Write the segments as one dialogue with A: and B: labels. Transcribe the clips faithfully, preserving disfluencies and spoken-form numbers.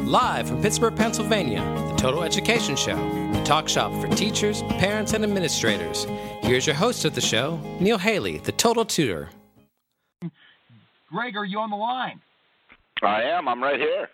A: Live from Pittsburgh, Pennsylvania, the Total Education Show, the talk shop for teachers, parents, and administrators. Here's your host of the show, Neil Haley, the Total Tutor.
B: Greg, are you on the line?
C: I am. I'm right here.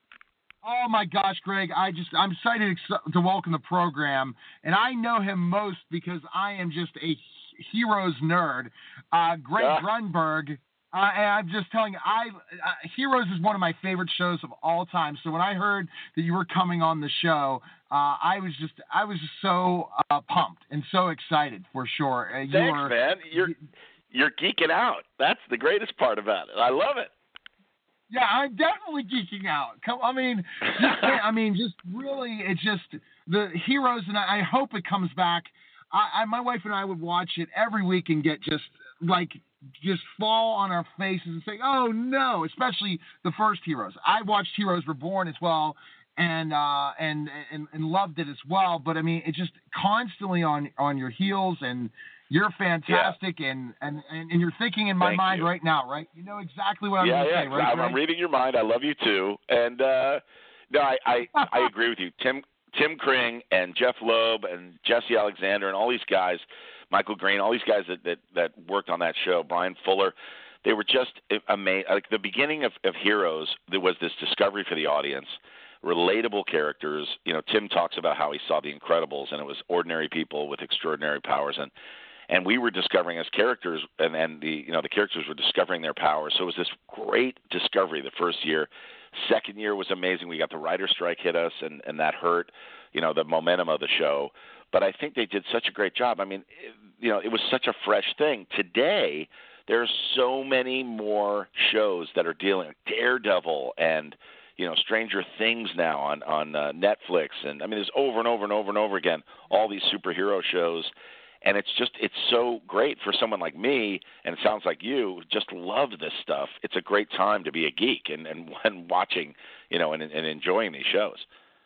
B: Oh my gosh, Greg! I just I'm excited to welcome the program, and I know him most because I am just a Heroes nerd. Uh, Greg
C: yeah.
B: Grunberg. Uh, and I'm just telling you, I uh, Heroes is one of my favorite shows of all time. So when I heard that you were coming on the show, uh, I was just I was just so uh, pumped and so excited for sure. Uh,
C: Thanks,
B: you were,
C: man. You're you're geeking out. That's the greatest part about it. I love it.
B: Yeah, I'm definitely geeking out. Come, I mean, just, I mean, just really, it's just the Heroes, and I, I hope it comes back. I, I, my wife and I would watch it every week and get just like. just fall on our faces and say, oh no, especially the first Heroes. I watched Heroes Reborn as well and uh, and, and and loved it as well. But I mean, it's just constantly on, on your heels, and you're fantastic, yeah. and, and, and, and you're thinking in my
C: Thank
B: mind
C: you.
B: right now, right? You know exactly what I'm
C: yeah,
B: going to
C: yeah,
B: say, right?
C: I'm, I'm reading your mind. I love you too. And uh, no, I, I, I agree with you. Tim Tim Kring and Jeff Loeb and Jesse Alexander and all these guys, Michael Green, all these guys that, that, that worked on that show, Brian Fuller, they were just amazing. Like the beginning of, of Heroes, there was this discovery for the audience, relatable characters. You know, Tim talks about how he saw The Incredibles, and it was ordinary people with extraordinary powers, and and we were discovering as characters, and, and the you know the characters were discovering their powers. So it was this great discovery the first year. Second year was amazing. We got the writer strike hit us, and, and that hurt, you know, the momentum of the show. But I think they did such a great job. I mean, it, you know, it was such a fresh thing. Today, there's so many more shows that are dealing with Daredevil and, you know, Stranger Things now on, on uh, Netflix. And, I mean, there's over and over and over and over again all these superhero shows. And it's just, it's so great for someone like me, and it sounds like you, just love this stuff. It's a great time to be a geek and, and, and watching, you know, and, and enjoying these shows.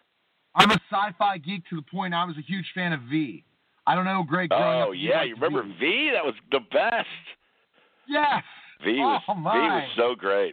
B: I'm a sci-fi geek to the point I was a huge fan of V. I don't know, Greg.
C: Oh, yeah, you remember V? v? That was the best.
B: Yes.
C: V was,
B: oh, my.
C: V was so great.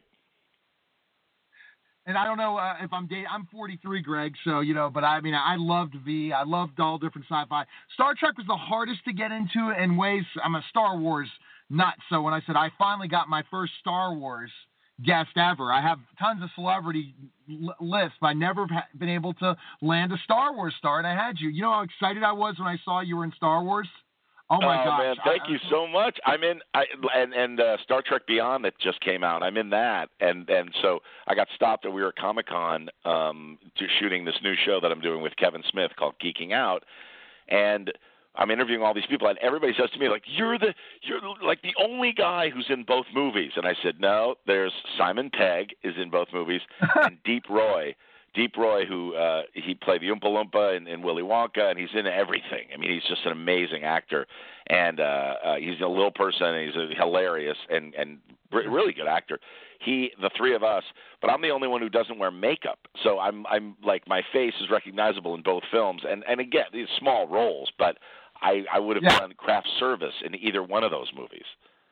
B: And I don't know uh, if I'm dating. I'm forty-three, Greg. So you know, but I mean, I loved V. I loved all different sci-fi. Star Trek was the hardest to get into in ways. I'm a Star Wars nut. So when I said I finally got my first Star Wars guest ever, I have tons of celebrity l- lists, but I never have been able to land a Star Wars star, and I had you. You know how excited I was when I saw you were in Star Wars? Oh my
C: oh,
B: gosh!
C: man, thank
B: I,
C: you so much. I'm in, I, and and uh, Star Trek Beyond that just came out. I'm in that, and and so I got stopped, and we were at Comic Con um, to shooting this new show that I'm doing with Kevin Smith called Geeking Out, and I'm interviewing all these people, and everybody says to me like, "You're the you're like the only guy who's in both movies," and I said, "No, there's Simon Pegg is in both movies, and Deep Roy." Deep Roy, who uh, he played the Oompa Loompa in, in Willy Wonka, and he's in everything. I mean, he's just an amazing actor, and uh, uh, he's a little person, and he's a hilarious and and really good actor. He, the three of us, but I'm the only one who doesn't wear makeup, so I'm I'm like my face is recognizable in both films, and and again these small roles, but I I would have
B: yeah.
C: done craft service in either one of those movies.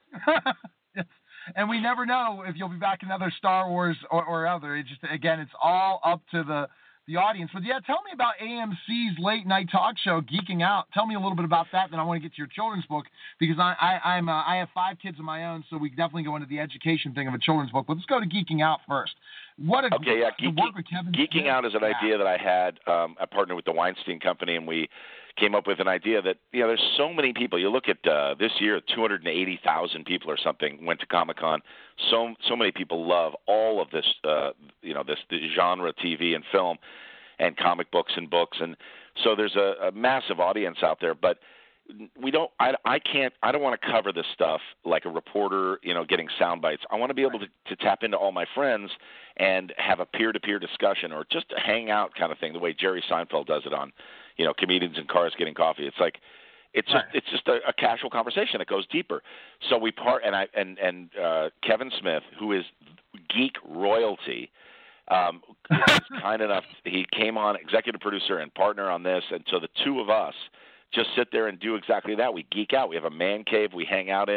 B: And we never know if you'll be back in another Star Wars or, or other. It just again, it's all up to the, the audience. But yeah, tell me about A M C's late night talk show, Geeking Out. Tell me a little bit about that. Then I want to get to your children's book because I, I I'm uh, I have five kids of my own, so we definitely go into the education thing of a children's book. But let's go to Geeking Out first. What a
C: okay, yeah,
B: Geek,
C: work with Kevin Geeking Smith. Out is an yeah. idea that I had. Um, I partnered with the Weinstein Company, and we came up with an idea that, you know, there's so many people. You look at uh, this year, two hundred eighty thousand people or something went to Comic-Con. So so many people love all of this, uh, you know, this, this genre, T V and film, and comic books and books, and so there's a, a massive audience out there. But we don't. I, I can't. I don't want to cover this stuff like a reporter, you know, getting sound bites. I want to be able to, to tap into all my friends and have a peer-to-peer discussion or just a hangout kind of thing, the way Jerry Seinfeld does it on, you know, Comedians in Cars Getting Coffee. It's like, it's just, it's just a, a casual conversation that goes deeper. So we part, and I and and uh, Kevin Smith, who is geek royalty, um, is kind enough. He came on, executive producer and partner on this, and so the two of us just sit there and do exactly that. We geek out. We have a man cave we hang out in.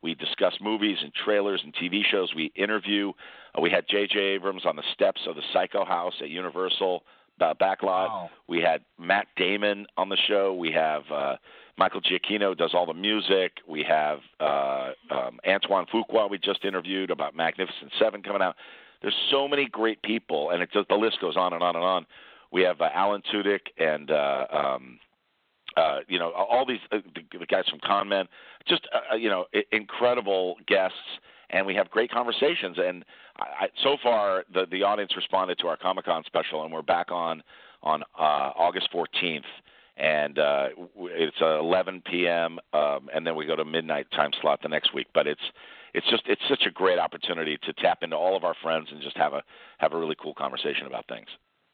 C: We discuss movies and trailers and T V shows. We interview. Uh, we had J J. Abrams on the steps of the Psycho House at Universal uh, Backlot.
B: Wow.
C: We had Matt Damon on the show. We have uh, Michael Giacchino does all the music. We have uh, um, Antoine Fuqua we just interviewed about Magnificent Seven coming out. There's so many great people, and it just, the list goes on and on and on. We have uh, Alan Tudyk and uh, um, uh, you know all these uh, the, the guys from Con Men, just uh, you know I- incredible guests, and we have great conversations. And I, I, so far, the the audience responded to our Comic-Con special, and we're back on on uh, August fourteenth, and uh, it's uh, eleven p.m. Um, and then we go to midnight time slot the next week. But it's it's just it's such a great opportunity to tap into all of our friends and just have a have a really cool conversation about things.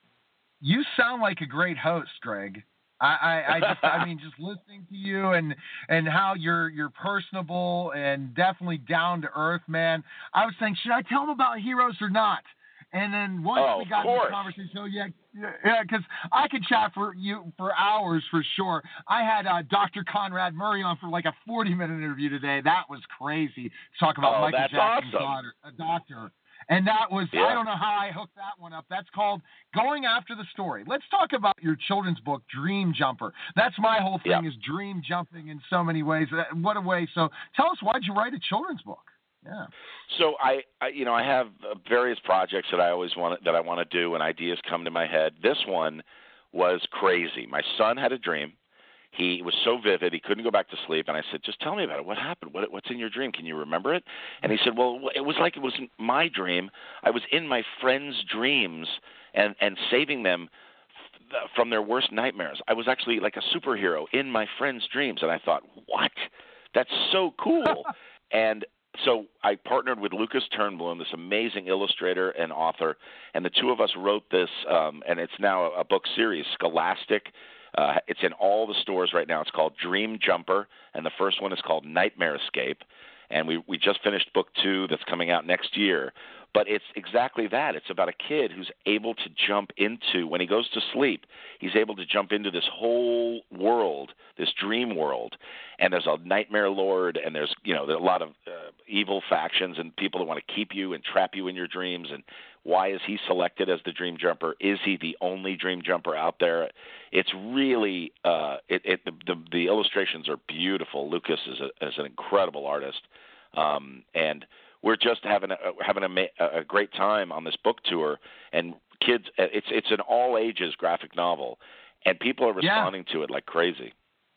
B: You sound like a great host, Greg. I, I, I just, I mean, just listening to you and and how you're you're personable and definitely down to earth, man. I was saying, should I tell them about Heroes or not? And then once
C: oh,
B: we got into the conversation, so yeah, yeah, because I could chat for you for hours for sure. I had uh, Doctor Conrad Murray on for like a forty minute interview today. That was crazy. Talk about
C: oh,
B: Michael
C: that's
B: Jackson's
C: awesome.
B: daughter, a doctor. And that was,
C: yeah.
B: I don't know how I hooked that one up. That's called Going After the Story. Let's talk about your children's book, Dream Jumper. That's my whole thing
C: yeah.
B: is dream jumping in so many ways. What a way. So tell us, why'd you write a children's book? Yeah.
C: So I, I you know, I have various projects that I always want that I want to do, and ideas come to my head. This one was crazy. My son had a dream. He was so vivid, he couldn't go back to sleep. And I said, just tell me about it. What happened? What, what's in your dream? Can you remember it? And he said, well, it was like it wasn't my dream. I was in my friends' dreams and, and saving them f- from their worst nightmares. I was actually like a superhero in my friends' dreams. And I thought, what? That's so cool. And so I partnered with Lucas Turnblom, this amazing illustrator and author, and the two of us wrote this, um, and it's now a, a book series, Scholastic. Uh, it's in all the stores right now. It's called Dream Jumper, and the first one is called Nightmare Escape. And we, we just finished book two that's coming out next year. But it's exactly that. It's about a kid who's able to jump into, when he goes to sleep, he's able to jump into this whole world, this dream world. And there's a nightmare lord, and there's, you know, there are a lot of uh, evil factions and people that want to keep you and trap you in your dreams. And why is he selected as the dream jumper? Is he the only dream jumper out there? It's really, uh, it, it, the, the, the illustrations are beautiful. Lucas is, a, is an incredible artist. Um, and we're just having a, having a, a great time on this book tour, and kids, it's it's an all ages graphic novel, and people are responding yeah. to it like crazy.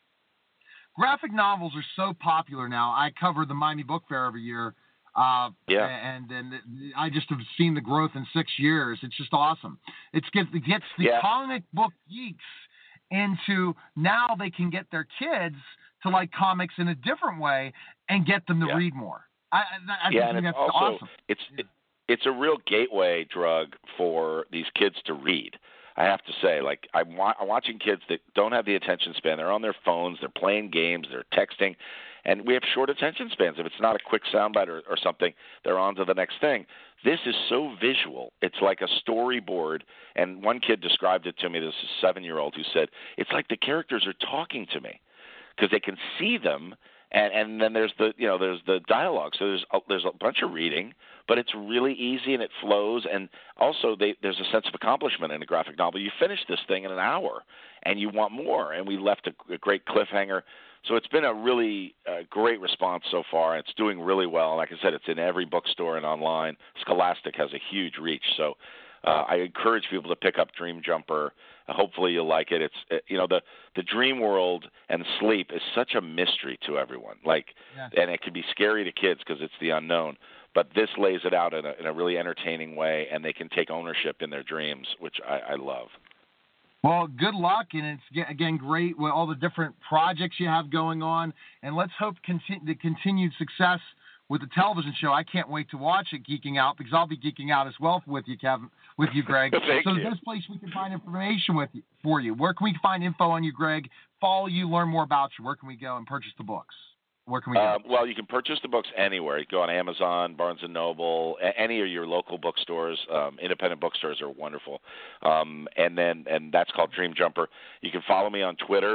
B: Graphic novels are so popular now. I cover the Miami Book Fair every year, uh,
C: yeah,
B: and then I just have seen the growth in six years. It's just awesome. It's gets it gets the
C: yeah.
B: comic book geeks into, now they can get their kids to like comics in a different way and get them to
C: yeah.
B: read more. I, I
C: yeah,
B: think
C: and
B: that's
C: it's also,
B: awesome.
C: It's it, it's a real gateway drug for these kids to read. I have to say, like I'm, wa- I'm watching kids that don't have the attention span. They're on their phones. They're playing games. They're texting, and we have short attention spans. If it's not a quick soundbite or, or something, they're on to the next thing. This is so visual. It's like a storyboard. And one kid described it to me. This is a seven-year-old who said, it's like the characters are talking to me because they can see them. And, and then there's the, you know, there's the dialogue. So there's a, there's a bunch of reading, but it's really easy and it flows. And also they, there's a sense of accomplishment in a graphic novel. You finish this thing in an hour and you want more. And we left a, a great cliffhanger. So it's been a really uh, great response so far. It's doing really well. Like I said, it's in every bookstore and online. Scholastic has a huge reach. So uh, I encourage people to pick up Dream Jumper. Uh, hopefully you'll like it. It's uh, you know the the dream world and sleep is such a mystery to everyone. Like,
B: yeah.
C: and it can be scary to kids because it's the unknown. But this lays it out in a, in a really entertaining way, and they can take ownership in their dreams, which I, I love.
B: Well, good luck, and it's, again, great with all the different projects you have going on, and let's hope conti- the continued success with the television show. I can't wait to watch it, Geeking Out, because I'll be geeking out as well with you, Kevin, with you, Greg.
C: Thank
B: so
C: you.
B: this place we can find information with you, for you. Where can we find info on you, Greg? Follow you, learn more about you. Where can we go and purchase the books? Where can we go?
C: Uh, well, you can purchase the books anywhere. You can go on Amazon, Barnes and Noble, a- any of your local bookstores. Um, independent bookstores are wonderful. Um, and then, and that's called Dream Jumper. You can follow me on Twitter.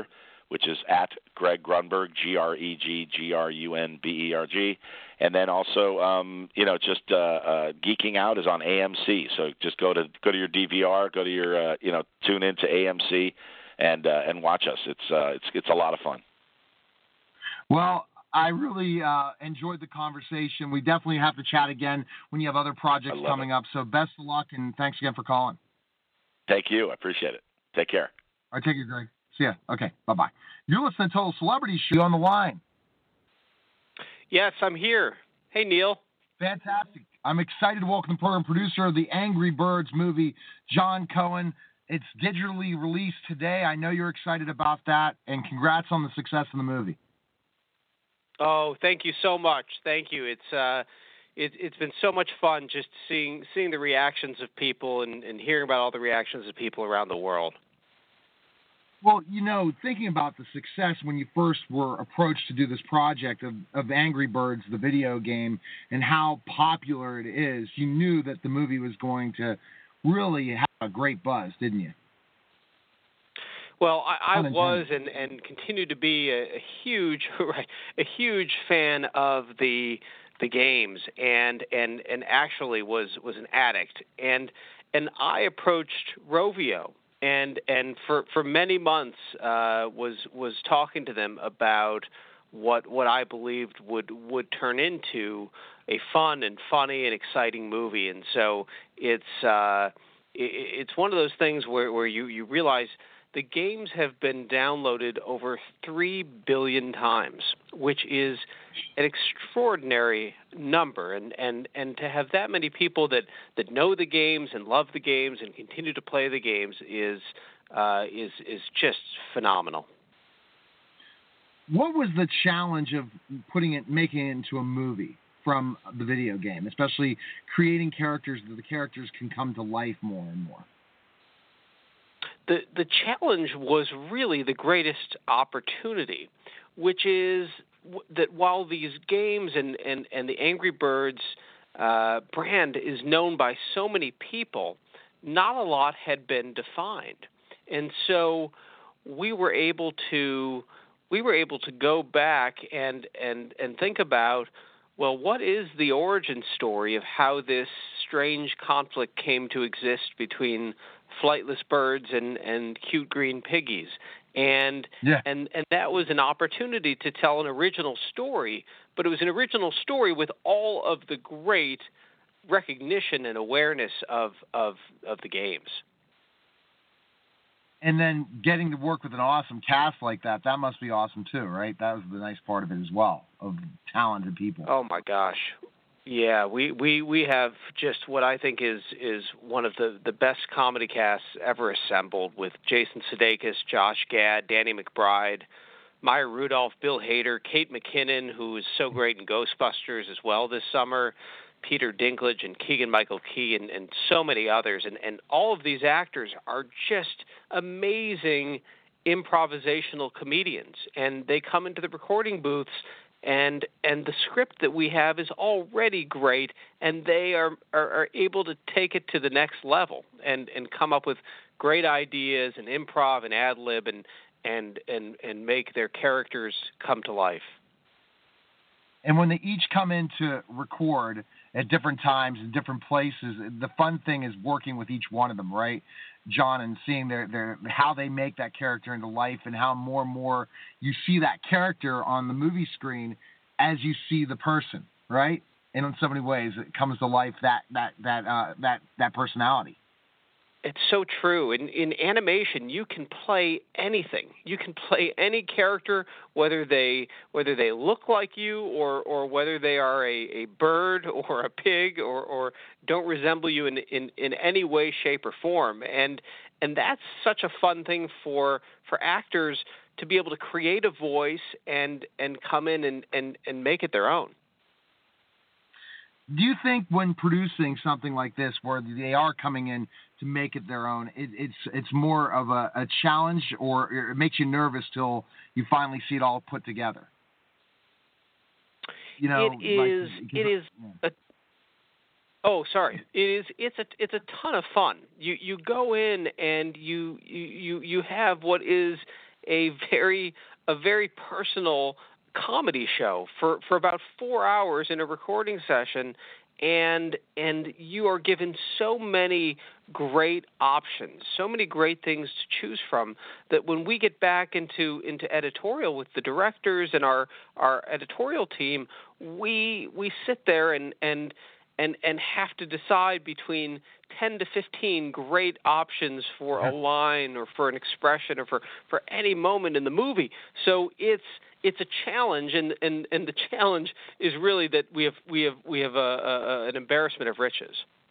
C: which is at Greg Grunberg, G R E G G R U N B E R G. And then also, um, you know, just uh, uh, Geeking Out is on A M C. So just go to go to your D V R, go to your, uh, you know, tune into A M C and uh, and watch us. It's uh, it's it's a lot of fun.
B: Well, I really uh, enjoyed the conversation. We definitely have to chat again when you have other projects coming
C: it.
B: up. So best of luck, and thanks again for calling.
C: Thank you. I appreciate it. Take care.
B: All right, take care, Greg. See ya. Okay, bye-bye. You're listening to Total Celebrity Show on the line.
D: Yes, I'm here. Hey, Neil.
B: Fantastic. I'm excited to welcome the program producer of the Angry Birds movie, John Cohen. It's digitally released today. I know you're excited about that, and congrats on the success of the movie.
D: Oh, thank you so much. Thank you. It's uh, it, it's been so much fun just seeing seeing the reactions of people and, and hearing about all the reactions of people around the world.
B: Well, you know, thinking about the success when you first were approached to do this project of, of Angry Birds, the video game, and how popular it is, you knew that the movie was going to really have a great buzz, didn't you?
D: Well, I, I was and, and continue to be a, a huge, a huge fan of the the games, and and, and actually was, was an addict, and and I approached Rovio, and and for, for many months uh, was was talking to them about what what I believed would would turn into a fun and funny and exciting movie, and so it's uh, it, it's one of those things where, where you, you realize. The games have been downloaded over three billion times, which is an extraordinary number. And, and, and to have that many people that, that know the games and love the games and continue to play the games is, uh, is, is just phenomenal.
B: What was the challenge of putting it, making it into a movie from the video game, especially creating characters that the characters can come to life more and more?
D: The the challenge was really the greatest opportunity, which is that while these games and, and, and the Angry Birds uh, brand is known by so many people, not a lot had been defined. And so we were able to we were able to go back and, and, and think about, well, what is the origin story of how this strange conflict came to exist between flightless birds and, and cute green piggies? And,
B: yeah.
D: and and that was an opportunity to tell an original story, but it was an original story with all of the great recognition and awareness of of, of the games.
B: And then getting to work with an awesome cast like that, that must be awesome too, right? That was the nice part of it as well, of talented people.
D: Oh, my gosh. Yeah, we, we, we have just what I think is is one of the, the best comedy casts ever assembled, with Jason Sudeikis, Josh Gad, Danny McBride, Maya Rudolph, Bill Hader, Kate McKinnon, who is so great in Ghostbusters as well this summer, Peter Dinklage and Keegan-Michael Key, and, and so many others. And, and all of these actors are just amazing improvisational comedians, and they come into the recording booths, and and the script that we have is already great, and they are, are, are able to take it to the next level and, and come up with great ideas and improv and ad-lib and, and, and, and make their characters come to life.
B: And when they each come in to record at different times in different places, the fun thing is working with each one of them, right, John, and seeing their, their how they make that character into life, and how more and more you see that character on the movie screen as you see the person, right? And in so many ways, it comes to life, that that that uh, that that personality.
D: It's so true. In in animation, you can play anything. You can play any character, whether they whether they look like you, or, or whether they are a, a bird or a pig, or, or don't resemble you in, in, in any way, shape, or form. And and that's such a fun thing for for actors to be able to create a voice and and come in and, and, and make it their own.
B: Do you think when producing something like this, where they are coming in to make it their own, it, it's it's more of a, a challenge, or it makes you nervous till you finally see it all put together? You know,
D: it is. Like, it is. Yeah. A, oh, sorry. It is. It's a. It's a ton of fun. You you go in and you you you have what is a very a very personal comedy show for, for about four hours in a recording session, and and you are given so many great options, so many great things to choose from, that when we get back into, into editorial with the directors and our our editorial team, we we sit there and and and, and have to decide between ten to fifteen great options for a line or for an expression or for, for any moment in the movie. So it's it's a challenge, and, and, and the challenge is really that we have we have we have a, a, an embarrassment of riches.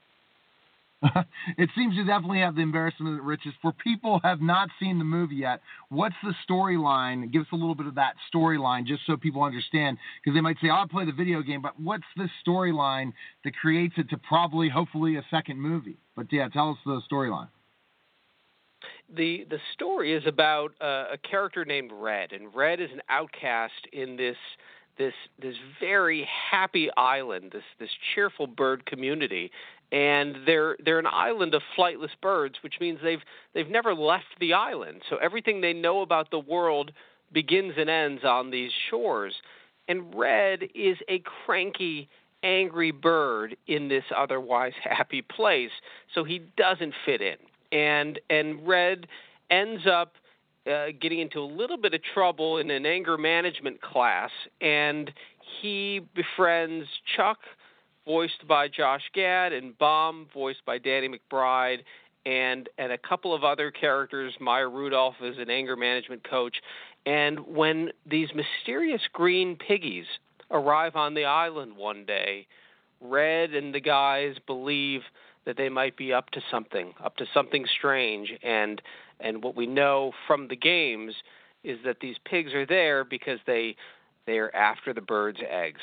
B: It seems to definitely have the embarrassment of riches. For people who have not seen the movie yet, what's the storyline? Give us a little bit of that storyline, just so people understand, because they might say, oh, I'll play the video game, but what's the storyline that creates it to probably, hopefully, a second movie? But yeah, tell us the storyline.
D: The the story is about uh, a character named Red, and Red is an outcast in this this this very happy island, this this cheerful bird community. And they're they're an island of flightless birds, which means they've they've never left the island. So everything they know about the world begins and ends on these shores. And Red is a cranky, angry bird in this otherwise happy place. So he doesn't fit in. And and Red ends up uh, getting into a little bit of trouble in an anger management class, and he befriends Chuck, voiced by Josh Gad, and Bomb, voiced by Danny McBride, and and a couple of other characters. Maya Rudolph is an anger management coach. And when these mysterious green piggies arrive on the island one day, Red and the guys believe that they might be up to something, up to something strange. And and what we know from the games is that these pigs are there because they they're after the birds' eggs.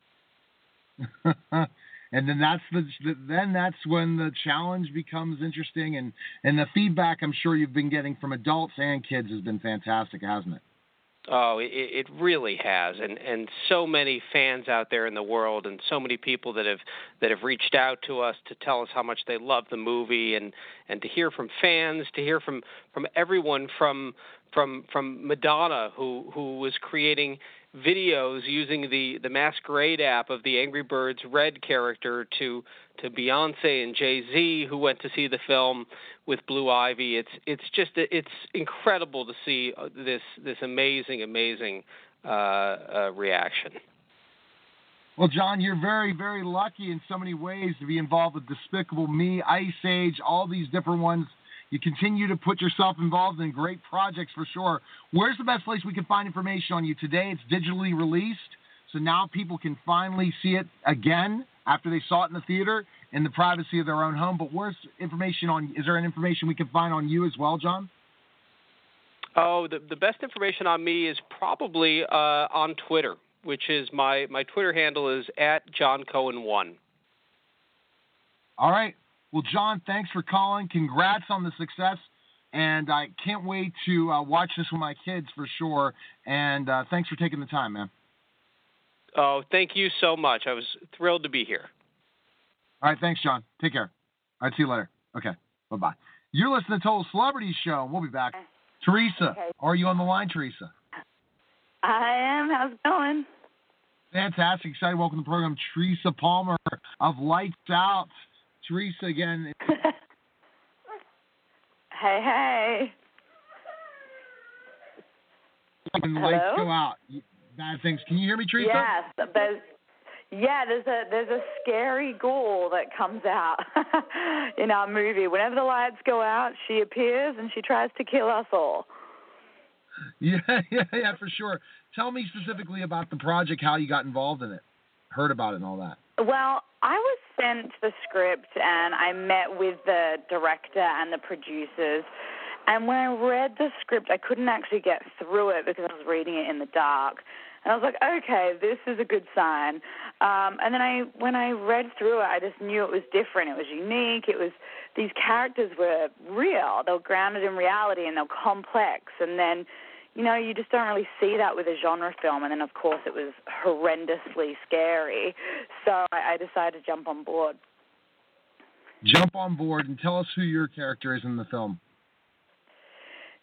B: And then that's the then that's when the challenge becomes interesting, and, and the feedback I'm sure you've been getting from adults and kids has been fantastic, hasn't it?
D: Oh, it, it really has, and and so many fans out there in the world, and so many people that have that have reached out to us to tell us how much they love the movie, and, and to hear from fans, to hear from, from everyone from from from Madonna, who who was creating videos using the, the Masquerade app of the Angry Birds Red character, to to Beyonce and Jay-Z, who went to see the film with Blue Ivy. It's it's just it's incredible to see this this amazing amazing uh, uh, reaction.
B: Well, John, you're very very lucky in so many ways to be involved with Despicable Me, Ice Age, all these different ones. You continue to put yourself involved in great projects for sure. Where's the best place we can find information on you? Today it's digitally released, so now people can finally see it again after they saw it in the theater in the privacy of their own home. But where's information on, is there any information we can find on you as well, John?
D: Oh, the, the best information on me is probably uh, on Twitter, which is my, my Twitter handle is at John Cohen one.
B: All right. Well, John, thanks for calling. Congrats on the success, and I can't wait to uh, watch this with my kids for sure. And uh, thanks for taking the time, man.
D: Oh, thank you so much. I was thrilled to be here.
B: All right, thanks, John. Take care. All right, see you later. Okay, bye-bye. You're listening to Total Celebrity Show. We'll be back. Teresa, okay. Are you on the line, Teresa?
E: I am. How's it going?
B: Fantastic. Excited. Welcome to the program, Teresa Palmer of Lights Out. Teresa again.
E: Hey, hey.
B: When the lights go out, bad things. Can you hear me, Teresa?
E: Yes. There's, yeah, there's a there's a scary ghoul that comes out in our movie. Whenever the lights go out, she appears and she tries to kill us all.
B: Yeah, yeah, yeah, for sure. Tell me specifically about the project, how you got involved in it, heard about it and all that.
E: Well, I was sent the script and I met with the director and the producers. And when I read the script, I couldn't actually get through it because I was reading it in the dark. And I was like, okay, this is a good sign. Um, and then I, when I read through it, I just knew it was different. It was unique. It was, these characters were real. They were grounded in reality and they were complex. And then, you know, you just don't really see that with a genre film. And then, of course, it was horrendously scary. So I, I decided to jump on board.
B: Jump on board and tell us who your character is in the film.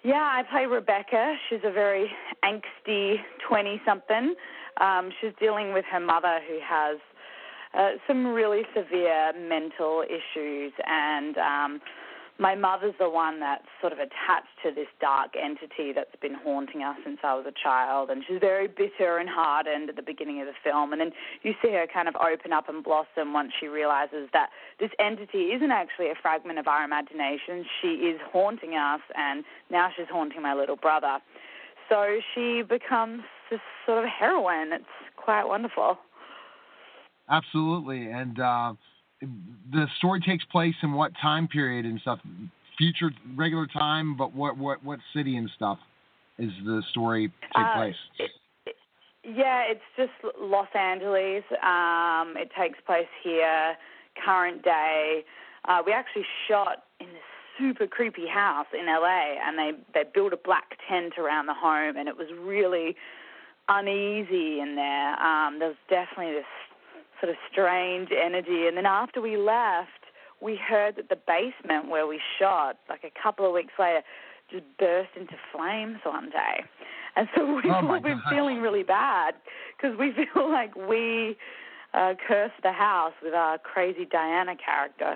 E: Yeah, I play Rebecca. She's a very angsty twenty-something. Um, she's dealing with her mother who has uh, some really severe mental issues, and um, my mother's the one that's sort of attached to this dark entity that's been haunting us since I was a child, and she's very bitter and hardened at the beginning of the film, and then you see her kind of open up and blossom once she realizes that this entity isn't actually a fragment of our imagination. She is haunting us, and now she's haunting my little brother. So she becomes this sort of heroine. It's quite wonderful.
B: Absolutely, and uh, the story takes place in what time period and stuff? Future, regular time, but what what what city and stuff is the story take
E: uh,
B: place?
E: It, it, yeah, it's just Los Angeles. Um, it takes place here, current day. Uh, we actually shot in this super creepy house in L A, and they they built a black tent around the home, and it was really uneasy in there. Um, there was definitely this sort of strange energy. And then after we left, we heard that the basement where we shot, like a couple of weeks later, just burst into flames one day. And so we've
B: oh
E: all been feeling really bad because we feel like we uh, cursed the house with our crazy Diana character.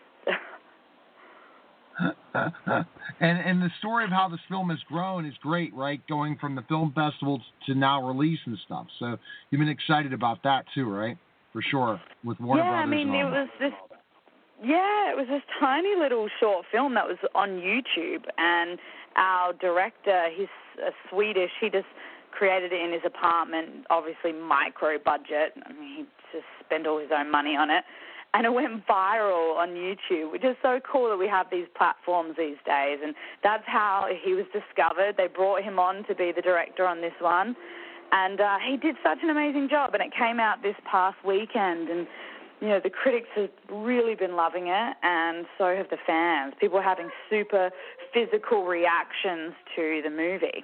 B: and and the story of how this film has grown is great, right? Going from the film festivals to now release and stuff. So you've been excited about that too, right? For sure, with Warner
E: yeah,
B: Brothers.
E: I mean,
B: and all
E: it
B: that.
E: was this. Yeah, it was this tiny little short film that was on YouTube, and our director, he's uh, Swedish. He just created it in his apartment, obviously micro budget. I mean, he just spent all his own money on it, and it went viral on YouTube, which is so cool that we have these platforms these days. And that's how he was discovered. They brought him on to be the director on this one. And uh, he did such an amazing job, and it came out this past weekend, and, you know, the critics have really been loving it, and so have the fans. People are having super physical reactions to the movie.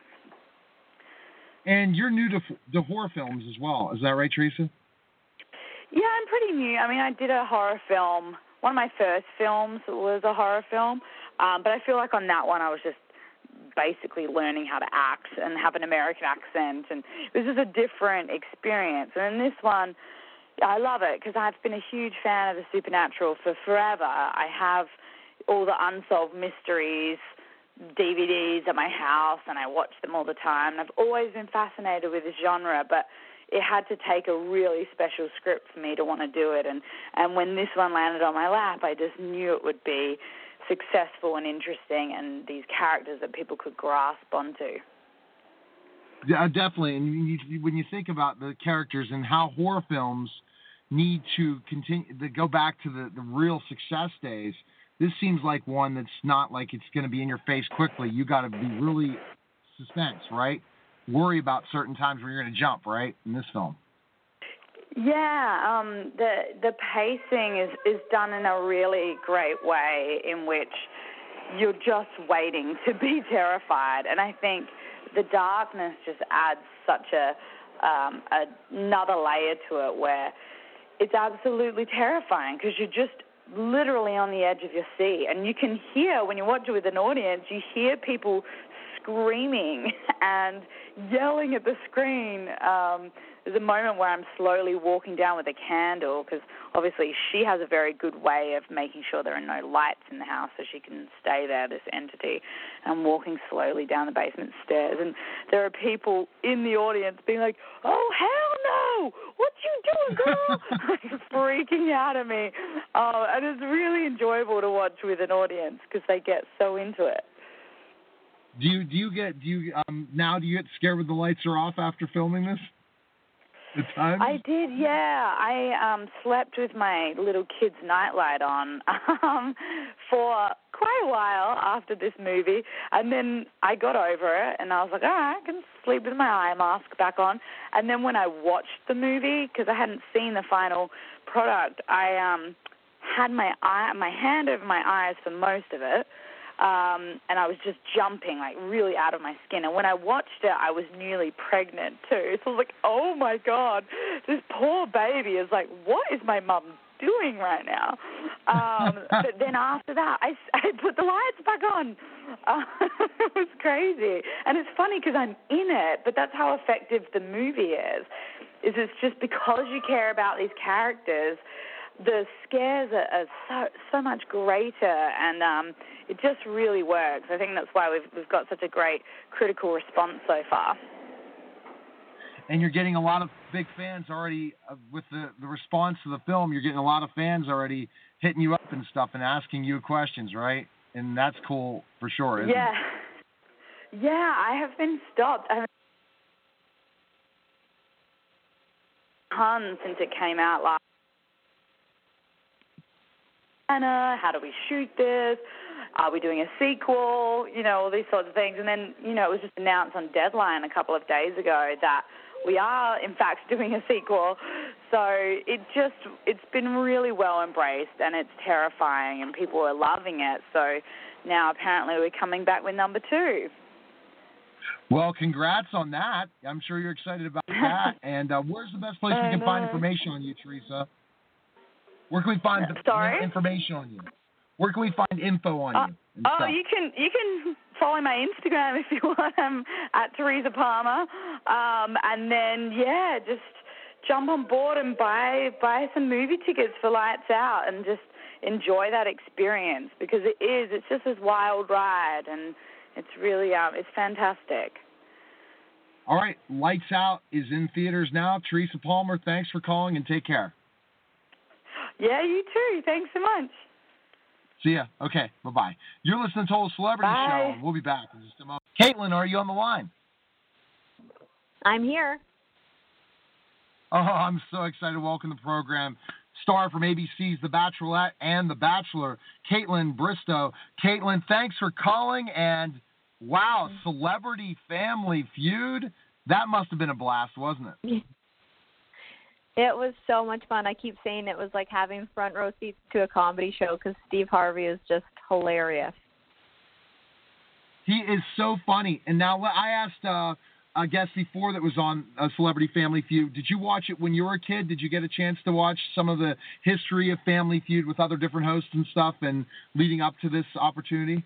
B: And you're new to, to horror films as well. Is that right, Teresa?
E: Yeah, I'm pretty new. I mean, I did a horror film. One of my first films was a horror film, um, but I feel like on that one I was just basically learning how to act and have an American accent, and it was just a different experience. And in this one, I love it because I've been a huge fan of the supernatural for forever. I have all the unsolved mysteries D V Ds at my house, and I watch them all the time. And I've always been fascinated with this genre, but it had to take a really special script for me to want to do it. And, and when this one landed on my lap, I just knew it would be successful and interesting, and these characters that people could grasp onto.
B: Yeah, definitely. And you, when you think about the characters and how horror films need to continue to go back to the, the real success days, this seems like one that's not like it's going to be in your face quickly. You got to be really suspense, right? Worry about certain times where you're going to jump, right? In this film.
E: Yeah, um, the the pacing is, is done in a really great way in which you're just waiting to be terrified. And I think the darkness just adds such a, um, a another layer to it where it's absolutely terrifying because you're just literally on the edge of your seat. And you can hear, when you watch it with an audience, you hear people screaming and yelling at the screen. Um, there's a moment where I'm slowly walking down with a candle because obviously she has a very good way of making sure there are no lights in the house so she can stay there, this entity. I'm walking slowly down the basement stairs, and there are people in the audience being like, oh, hell no, what you doing, girl? Freaking out at me. Oh, and it's really enjoyable to watch with an audience because they get so into it.
B: Do you do you get do you um now do you get scared when the lights are off after filming this? The time?
E: I did, yeah. I um slept with my little kid's nightlight on um for quite a while after this movie, and then I got over it, and I was like, all right, I can sleep with my eye mask back on. And then when I watched the movie, because I hadn't seen the final product, I um had my eye my hand over my eyes for most of it. Um, and I was just jumping, like, really out of my skin. And when I watched it, I was nearly pregnant, too. So I was like, oh, my God, this poor baby is like, what is my mum doing right now? Um, but then after that, I, I put the lights back on. Uh, it was crazy. And it's funny because I'm in it, but that's how effective the movie is, is it's just because you care about these characters, the scares are, are so so much greater, and um, it just really works. I think that's why we've we've got such a great critical response so far.
B: And you're getting a lot of big fans already uh, with the, the response to the film. You're getting a lot of fans already hitting you up and stuff and asking you questions, right? And that's cool for sure, isn't
E: yeah.
B: it?
E: Yeah, I have been stopped. I have tons since it came out last. Anna, how do we shoot this? Are we doing a sequel? You know, all these sorts of things. And then, you know, it was just announced on Deadline a couple of days ago that we are, in fact, doing a sequel. So it just, it's been really well embraced, and it's terrifying, and people are loving it. So now apparently we're coming back with number two.
B: Well, congrats on that. I'm sure you're excited about that. And uh, where's the best place we can find information on you, Teresa? Where can we find the
E: Sorry?
B: information on you? Where can we find info on
E: uh,
B: you?
E: Oh,
B: stuff?
E: you can you can follow my Instagram if you want. I'm at Teresa Palmer. Um, and then, yeah, just jump on board and buy buy some movie tickets for Lights Out and just enjoy that experience, because it is. It's just this wild ride, and it's really um, it's fantastic.
B: All right, Lights Out is in theaters now. Teresa Palmer, thanks for calling, and take care.
E: Yeah, you too. Thanks so much.
B: See ya. Okay, bye-bye. You're listening to Total Celebrity
E: Bye.
B: Show, and we'll be back in just a moment. Caitlin, are you on the line?
F: I'm here.
B: Oh, I'm so excited to welcome the program. Star from A B C's The Bachelorette and The Bachelor, Caitlin Bristowe. Caitlin, thanks for calling, and wow, Celebrity Family Feud. That must have been a blast, wasn't it?
F: It was so much fun. I keep saying it was like having front row seats to a comedy show, because Steve Harvey is just hilarious.
B: He is so funny. And now I asked uh, a guest before that was on a Celebrity Family Feud, did you watch it when you were a kid? Did you get a chance to watch some of the history of Family Feud with other different hosts and stuff and leading up to this opportunity?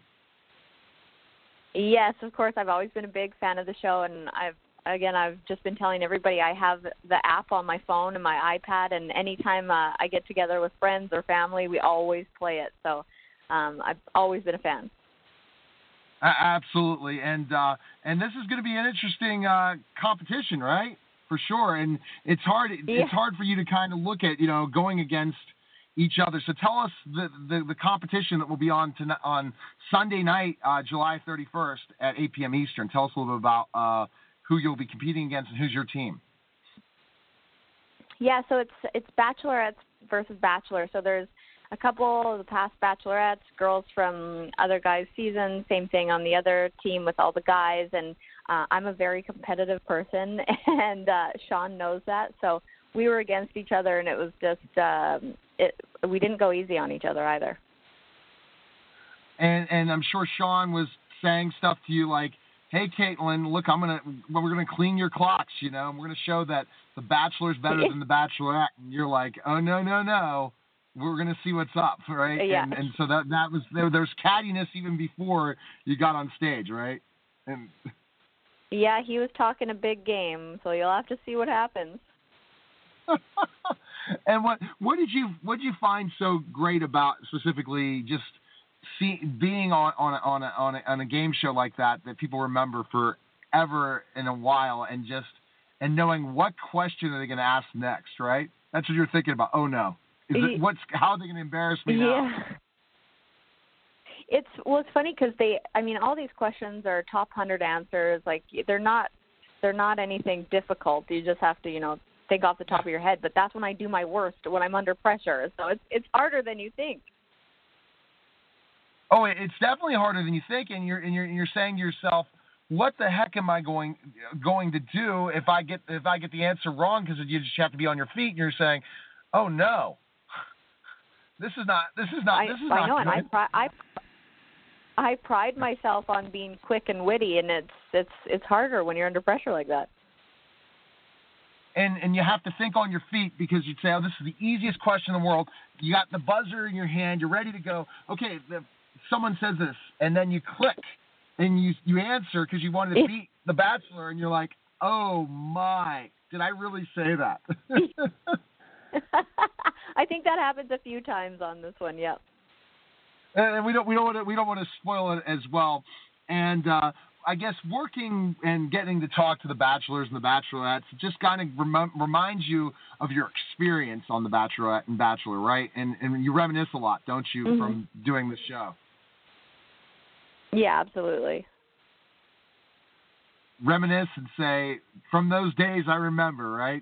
F: Yes, of course. I've always been a big fan of the show, and I've Again, I've just been telling everybody I have the app on my phone and my iPad, and anytime uh, I get together with friends or family, we always play it. So um, I've always been a fan.
B: Uh, absolutely, and uh, and this is going to be an interesting uh, competition, right? For sure, and it's hard.
F: Yeah.
B: It's hard for you to kind of look at, you know, going against each other. So tell us the the, the competition that will be on tonight, on Sunday night, uh, July thirty-first at eight p.m. Eastern. Tell us a little bit about Uh, who you'll be competing against and who's your team.
F: Yeah, so it's it's bachelorettes versus bachelor. So there's a couple of the past bachelorettes, girls from other guys' seasons, same thing on the other team with all the guys. And uh, I'm a very competitive person, and uh, Sean knows that. So we were against each other, and it was just, um, it, we didn't go easy on each other either.
B: And and I'm sure Sean was saying stuff to you like, hey, Caitlin, look, I'm gonna we're gonna clean your clocks, you know, and we're gonna show that the Bachelor's better than the Bachelorette, and you're like, oh no, no, no, we're gonna see what's up, right?
F: Yeah.
B: And, and so that that was there. There's cattiness even before you got on stage, right? And
F: yeah, he was talking a big game, so you'll have to see what happens.
B: And what what did you what did you find so great about specifically just See, being on on a, on, a, on, a, on a game show like that that people remember forever in a while, and just and knowing what question are they going to ask next, right? That's what you're thinking about. Oh no, is it what's how are they going to embarrass me now?
F: Yeah. It's well, it's funny because they, I mean, all these questions are top hundred answers. Like they're not they're not anything difficult. You just have to, you know, think off the top of your head. But that's when I do my worst, when I'm under pressure. So it's it's harder than you think.
B: Oh, it's definitely harder than you think, and you're and you're and you're saying to yourself, "What the heck am I going going to do if I get if I get the answer wrong?" Because you just have to be on your feet, and you're saying, "Oh no, this is not this is not
F: I,
B: this is
F: I
B: not
F: know,
B: good."
F: and I, I I pride myself on being quick and witty, and it's it's it's harder when you're under pressure like that.
B: And and you have to think on your feet because you'd say, oh, this is the easiest question in the world. You got the buzzer in your hand. You're ready to go. Okay, the, someone says this, and then you click, and you you answer because you wanted to beat The Bachelor, and you're like, oh, my, did I really say that?
F: I think that happens a few times on this one, yeah.
B: And we don't we don't want to we don't want to spoil it as well. And uh, I guess working and getting to talk to the Bachelors and the Bachelorettes just kind of rem- reminds you of your experience on the Bachelorette and Bachelor, right? And and you reminisce a lot, don't you, mm-hmm. from doing the show?
F: Yeah, absolutely.
B: Reminisce and say, from those days I remember, right?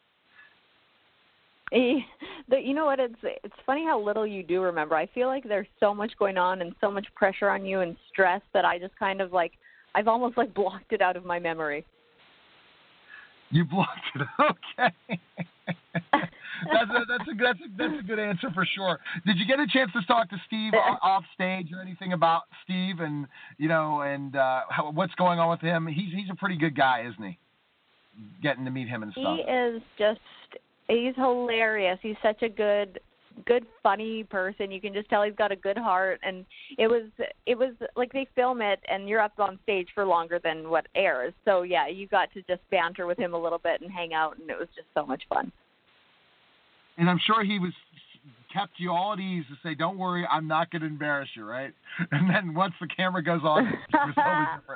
F: The, you know what? It's it's funny how little you do remember. I feel like there's so much going on and so much pressure on you and stress that I just kind of like I've almost like blocked it out of my memory.
B: You blocked it, okay. that's a that's a that's a that's a good answer for sure. Did you get a chance to talk to Steve off stage or anything about Steve and you know and uh, how, what's going on with him? He's he's a pretty good guy, isn't he? Getting to meet him and stuff.
F: He is just. He's hilarious. He's such a good, good, funny person. You can just tell he's got a good heart. And it was, it was like they film it, and you're up on stage for longer than what airs. So yeah, you got to just banter with him a little bit and hang out, and it was just so much fun.
B: And I'm sure he was kept you all at ease to say, "Don't worry, I'm not going to embarrass you," right? And then once the camera goes on, it was totally different.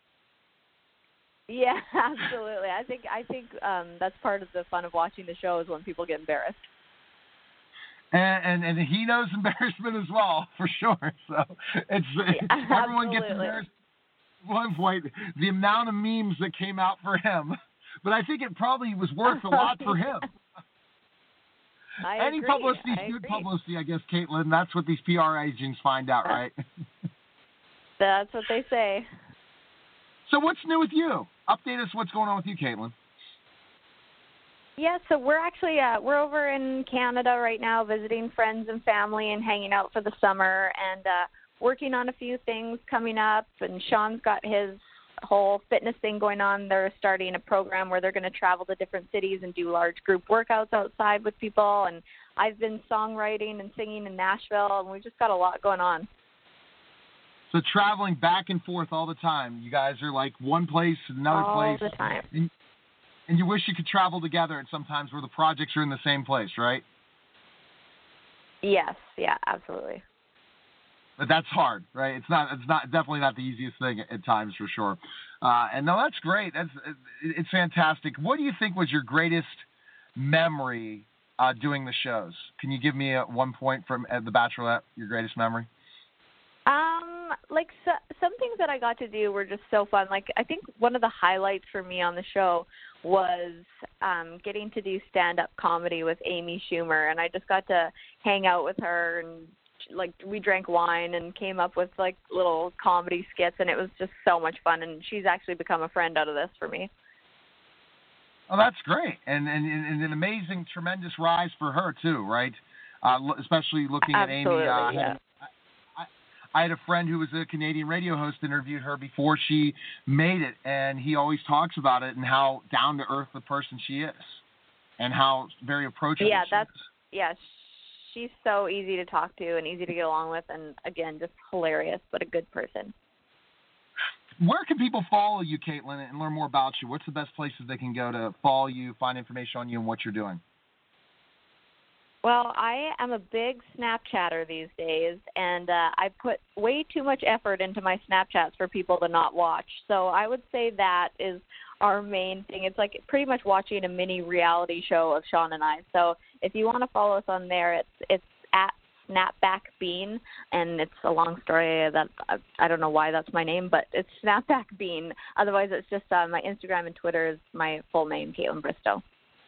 F: Yeah, absolutely. I think I think um, that's part of the fun of watching the show is when people get embarrassed.
B: And and, and he knows embarrassment as well, for sure. So it's, it's
F: yeah,
B: everyone gets embarrassed at one point. The amount of memes that came out for him, but I think it probably was worth a lot for him.
F: I
B: Any
F: agree.
B: publicity is
F: I
B: good
F: agree.
B: publicity, I guess, Caitlin. That's what these P R agents find out, right?
F: That's what they say.
B: So what's new with you? Update us what's going on with you, Caitlin.
F: Yeah, so we're actually uh, we're over in Canada right now visiting friends and family and hanging out for the summer and uh, working on a few things coming up. And Sean's got his whole fitness thing going on. They're starting a program where they're going to travel to different cities and do large group workouts outside with people. And I've been songwriting and singing in Nashville, and we've just got a lot going on.
B: So traveling back and forth all the time. You guys are like one place, another
F: all
B: place.
F: All the time.
B: And, and you wish you could travel together at sometimes where the projects are in the same place, right?
F: Yes, yeah, absolutely.
B: But that's hard, right? It's not. It's not definitely not the easiest thing at, at times, for sure. Uh, and no, that's great. That's it's fantastic. What do you think was your greatest memory uh, doing the shows? Can you give me a, one point from uh, The Bachelorette? Your greatest memory?
F: Um, like so, some things that I got to do were just so fun. Like I think one of the highlights for me on the show was um, getting to do stand-up comedy with Amy Schumer, and I just got to hang out with her and like we drank wine and came up with like little comedy skits, and it was just so much fun. And she's actually become a friend out of this for me.
B: Oh, that's great, and and, and an amazing, tremendous rise for her too, right? Uh, especially looking at
F: Absolutely,
B: Amy. Uh,
F: yeah.
B: I had a friend who was a Canadian radio host, interviewed her before she made it, and he always talks about it and how down-to-earth the person she is and how very approachable
F: yeah,
B: she
F: that's,
B: is.
F: Yeah, she's so easy to talk to and easy to get along with and, again, just hilarious, but a good person.
B: Where can people follow you, Caitlin, and learn more about you? What's the best places they can go to follow you, find information on you and what you're doing?
F: Well, I am a big Snapchatter these days, and uh, I put way too much effort into my Snapchats for people to not watch. So I would say that is our main thing. It's like pretty much watching a mini reality show of Sean and I. So if you want to follow us on there, it's it's at SnapbackBean, and it's a long story that I, I don't know why that's my name, but it's SnapbackBean. Otherwise, it's just uh, my Instagram and Twitter is my full name, Caitlin Bristow.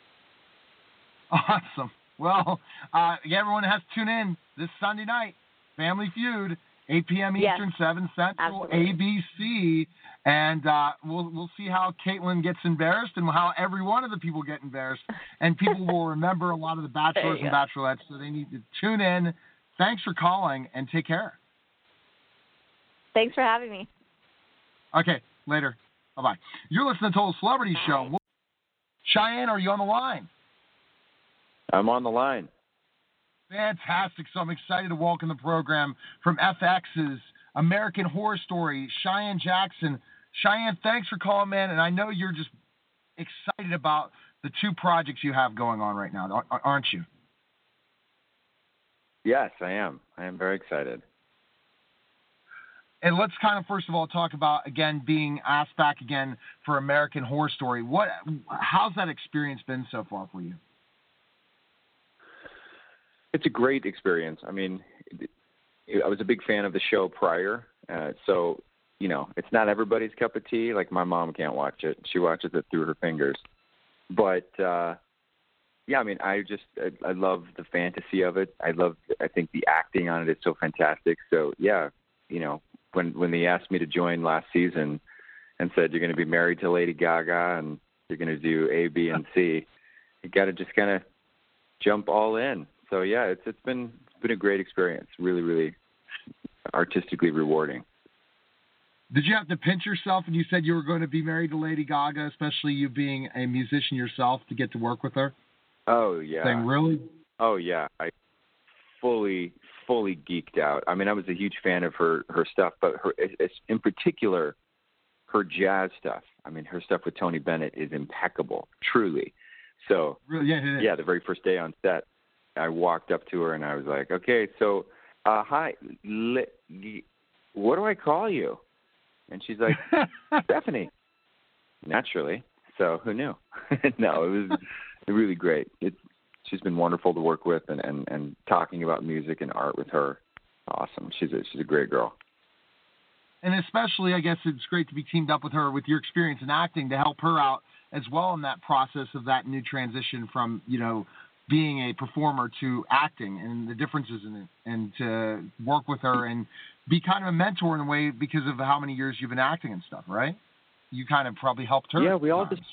B: Awesome. Well, uh, everyone has to tune in this Sunday night, Family Feud, eight p.m. Eastern,
F: yes,
B: seven Central,
F: absolutely.
B: A B C, and uh, we'll we'll see how Caitlin gets embarrassed and how every one of the people get embarrassed, and people will remember a lot of the bachelors and bachelorettes, so they need to tune in. Thanks for calling, and take care.
F: Thanks for having me.
B: Okay, later. Bye-bye. You're listening to Total Celebrity Show. Cheyenne, are you on the line?
G: I'm on the line.
B: Fantastic. So I'm excited to welcome the program from F X's American Horror Story, Cheyenne Jackson. Cheyenne, thanks for calling, man. And I know you're just excited about the two projects you have going on right now, aren't you?
G: Yes, I am. I am very excited.
B: And let's kind of first of all talk about, again, being asked back again for American Horror Story. What, how's that experience been so far for you?
G: It's a great experience. I mean, I was a big fan of the show prior, uh, so, you know, it's not everybody's cup of tea. Like, my mom can't watch it. She watches it through her fingers. But, uh, yeah, I mean, I just, I, I love the fantasy of it. I love, I think the acting on it is so fantastic. So, yeah, you know, when when they asked me to join last season and said, you're going to be married to Lady Gaga and you're going to do A, B, and C, you got to just kind of jump all in. So, yeah, it's it's been it's been a great experience, really, really artistically rewarding.
B: Did you have to pinch yourself when you said you were going to be married to Lady Gaga, especially you being a musician yourself, to get to work with her?
G: Oh, yeah.
B: Saying, really?
G: Oh, yeah. I fully, fully geeked out. I mean, I was a huge fan of her, her stuff, but her, in particular, her jazz stuff. I mean, her stuff with Tony Bennett is impeccable, truly. So,
B: really? yeah, it is.
G: yeah, the very first day on set, I walked up to her and I was like, okay, so, uh, hi, li, li, what do I call you? And she's like, Stephanie. Naturally. So who knew? No, it was really great. It, she's been wonderful to work with, and, and, and talking about music and art with her, awesome. She's a, she's a great girl.
B: And especially, I guess it's great to be teamed up with her with your experience in acting to help her out as well in that process of that new transition from, you know, being a performer to acting and the differences in it, and to work with her and be kind of a mentor in a way because of how many years you've been acting and stuff, right? You kind of probably helped her.
G: Yeah, we all
B: times.
G: just,